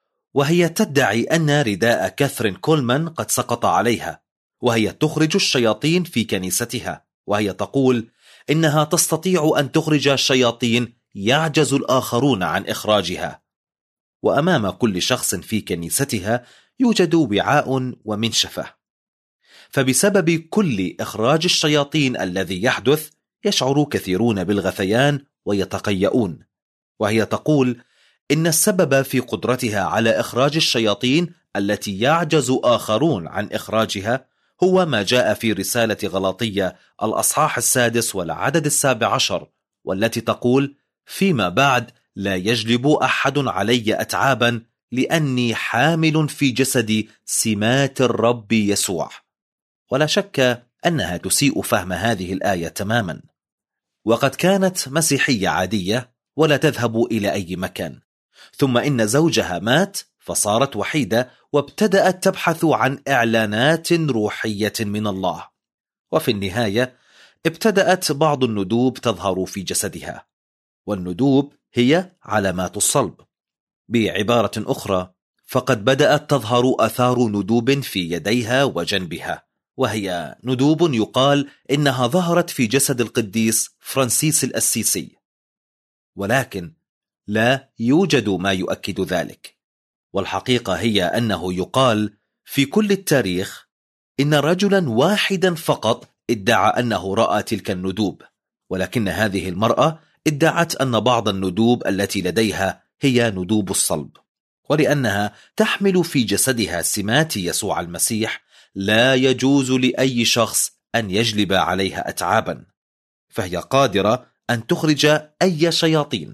وهي تدعي أن رداء كاثرين كولمان قد سقط عليها، وهي تخرج الشياطين في كنيستها، وهي تقول إنها تستطيع أن تخرج شياطين يعجز الآخرون عن إخراجها. وأمام كل شخص في كنيستها يوجد وعاء ومنشفة، فبسبب كل إخراج الشياطين الذي يحدث يشعر كثيرون بالغثيان ويتقيؤون. وهي تقول إن السبب في قدرتها على إخراج الشياطين التي يعجز آخرون عن إخراجها هو ما جاء في رسالة غلاطية الأصحاح السادس والعدد السابع عشر، والتي تقول: فيما بعد لا يجلب أحد علي أتعابا لأني حامل في جسدي سمات الرب يسوع. ولا شك أنها تسيء فهم هذه الآية تماما. وقد كانت مسيحية عادية ولا تذهب إلى أي مكان، ثم إن زوجها مات فصارت وحيدة، وابتدأت تبحث عن إعلانات روحية من الله. وفي النهاية ابتدأت بعض الندوب تظهر في جسدها، والندوب هي علامات الصلب. بعبارة أخرى، فقد بدأت تظهر أثار ندوب في يديها وجنبها، وهي ندوب يقال إنها ظهرت في جسد القديس فرانسيس الأسيسي، ولكن لا يوجد ما يؤكد ذلك. والحقيقة هي أنه يقال في كل التاريخ إن رجلا واحدا فقط ادعى أنه رأى تلك الندوب، ولكن هذه المرأة ادعت أن بعض الندوب التي لديها هي ندوب الصلب، ولأنها تحمل في جسدها سمات يسوع المسيح لا يجوز لأي شخص أن يجلب عليها أتعابا، فهي قادرة أن تخرج أي شياطين.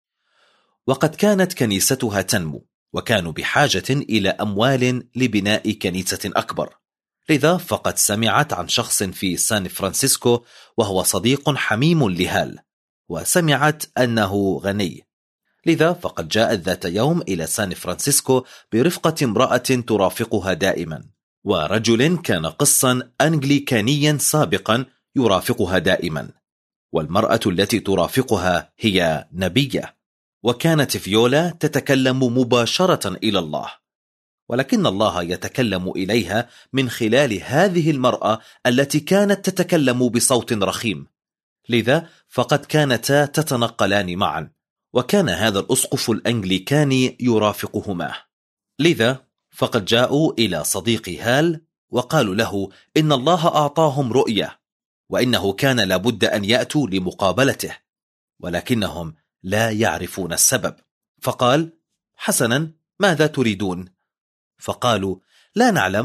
وقد كانت كنيستها تنمو، وكانوا بحاجة إلى أموال لبناء كنيسة أكبر، لذا فقد سمعت عن شخص في سان فرانسيسكو وهو صديق حميم لهال، وسمعت أنه غني، لذا فقد جاءت ذات يوم إلى سان فرانسيسكو برفقة امرأة ترافقها دائما، ورجل كان قسا أنجليكانيا سابقا يرافقها دائما، والمرأة التي ترافقها هي نبية. وكانت فيولا تتكلم مباشرة إلى الله، ولكن الله يتكلم إليها من خلال هذه المرأة التي كانت تتكلم بصوت رخيم، لذا فقد كانتا تتنقلان معا، وكان هذا الأسقف الأنجليكاني يرافقهما. لذا فقد جاءوا إلى صديق هال وقالوا له إن الله أعطاهم رؤية، وإنه كان لابد أن يأتوا لمقابلته، ولكنهم لا يعرفون السبب. فقال: حسنا، ماذا تريدون؟ فقالوا: لا نعلم،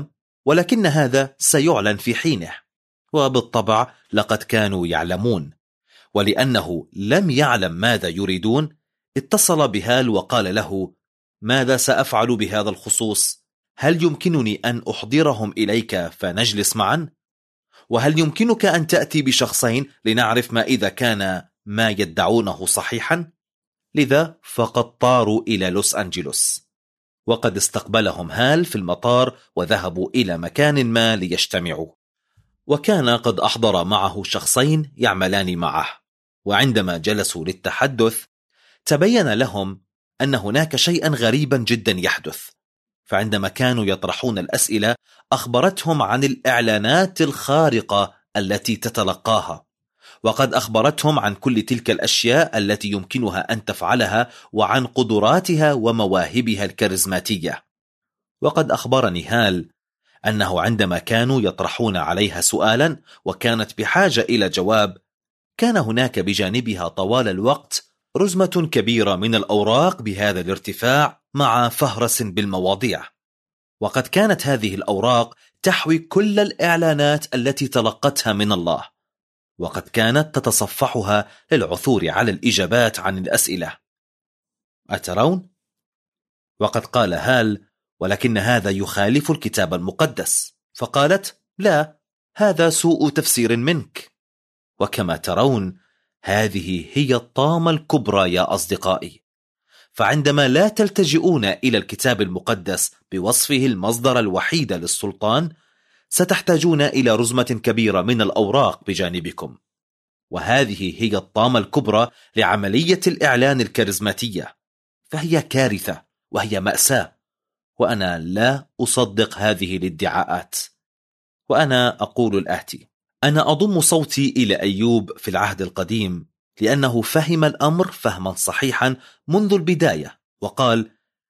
ولكن هذا سيعلن في حينه. وبالطبع لقد كانوا يعلمون، ولأنه لم يعلم ماذا يريدون اتصل بهال وقال له: ماذا سأفعل بهذا الخصوص؟ هل يمكنني أن أحضرهم إليك فنجلس معا؟ وهل يمكنك أن تأتي بشخصين لنعرف ما إذا كان ما يدعونه صحيحا؟ لذا فقد طاروا إلى لوس أنجلوس، وقد استقبلهم هال في المطار وذهبوا إلى مكان ما ليجتمعوا. وكان قد أحضر معه شخصين يعملان معه، وعندما جلسوا للتحدث تبين لهم أن هناك شيئا غريبا جدا يحدث. فعندما كانوا يطرحون الأسئلة أخبرتهم عن الإعلانات الخارقة التي تتلقاها، وقد أخبرتهم عن كل تلك الأشياء التي يمكنها أن تفعلها وعن قدراتها ومواهبها الكاريزماتية. وقد أخبرني هال أنه عندما كانوا يطرحون عليها سؤالا وكانت بحاجة إلى جواب، كان هناك بجانبها طوال الوقت رزمة كبيرة من الأوراق بهذا الارتفاع مع فهرس بالمواضيع. وقد كانت هذه الأوراق تحوي كل الإعلانات التي تلقتها من الله، وقد كانت تتصفحها للعثور على الإجابات عن الأسئلة. أترون؟ وقد قال هال: ولكن هذا يخالف الكتاب المقدس. فقالت: لا، هذا سوء تفسير منك. وكما ترون هذه هي الطامة الكبرى يا أصدقائي. فعندما لا تلتجئون إلى الكتاب المقدس بوصفه المصدر الوحيد للسلطان، ستحتاجون إلى رزمة كبيرة من الأوراق بجانبكم. وهذه هي الطامة الكبرى لعملية الإعلان الكاريزماتية، فهي كارثة وهي مأساة، وأنا لا أصدق هذه الادعاءات. وأنا أقول الآتي: أنا أضم صوتي إلى أيوب في العهد القديم، لأنه فهم الأمر فهما صحيحا منذ البداية، وقال: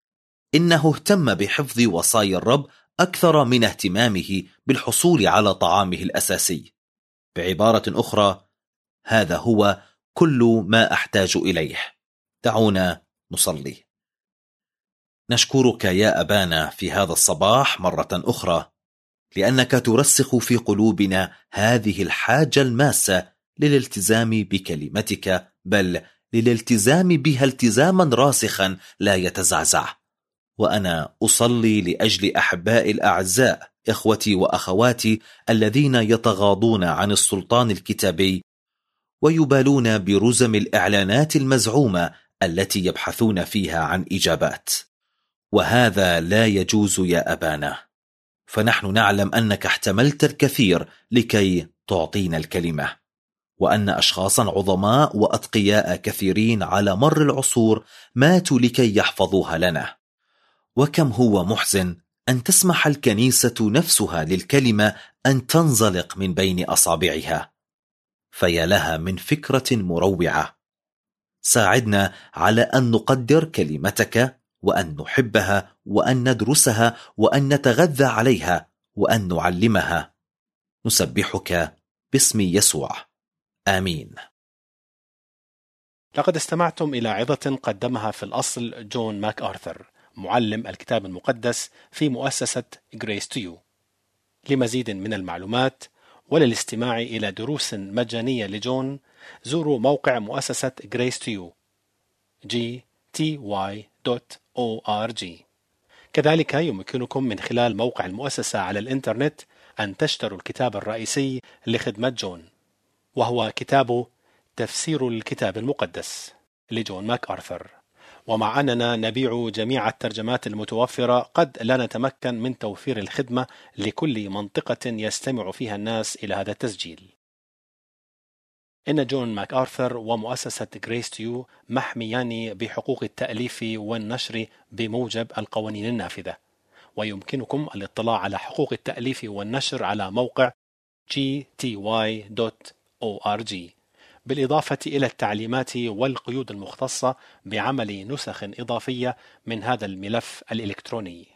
إنه اهتم بحفظ وصايا الرب أكثر من اهتمامه بالحصول على طعامه الأساسي. بعبارة أخرى، هذا هو كل ما أحتاج إليه. دعونا نصلي. نشكرك يا أبانا في هذا الصباح مرة أخرى، لأنك ترسخ في قلوبنا هذه الحاجة الماسة للالتزام بكلمتك، بل للالتزام بها التزاما راسخا لا يتزعزع. وأنا أصلي لأجل أحبائي الأعزاء، إخوتي وأخواتي الذين يتغاضون عن السلطان الكتابي ويبالون برزم الإعلانات المزعومة التي يبحثون فيها عن إجابات. وهذا لا يجوز يا أبانا، فنحن نعلم أنك احتملت الكثير لكي تعطينا الكلمة، وأن أشخاصا عظماء وأتقياء كثيرين على مر العصور ماتوا لكي يحفظوها لنا. وكم هو محزن أن تسمح الكنيسة نفسها للكلمة أن تنزلق من بين أصابعها، فيا لها من فكرة مروعة. ساعدنا على أن نقدر كلمتك، وأن نحبها، وأن ندرسها، وأن نتغذى عليها، وأن نعلمها. نسبحك باسم يسوع، آمين. لقد استمعتم إلى عظة قدمها في الأصل جون ماك آرثر، معلم الكتاب المقدس في مؤسسة Grace to You. لمزيد من المعلومات وللاستماع إلى دروس مجانية لجون، زوروا موقع مؤسسة Grace to You جي تي واي دوت أو آر جي. كذلك يمكنكم من خلال موقع المؤسسة على الإنترنت أن تشتروا الكتاب الرئيسي لخدمة جون، وهو كتاب تفسير الكتاب المقدس لجون ماك آرثر. ومع أننا نبيع جميع الترجمات المتوفرة، قد لا نتمكن من توفير الخدمة لكل منطقة يستمع فيها الناس إلى هذا التسجيل. إن جون ماك آرثر ومؤسسة Grace to You محميان بحقوق التأليف والنشر بموجب القوانين النافذة، ويمكنكم الاطلاع على حقوق التأليف والنشر على موقع جي تي واي دوت أو آر جي، بالإضافة إلى التعليمات والقيود المختصة بعمل نسخ إضافية من هذا الملف الإلكتروني.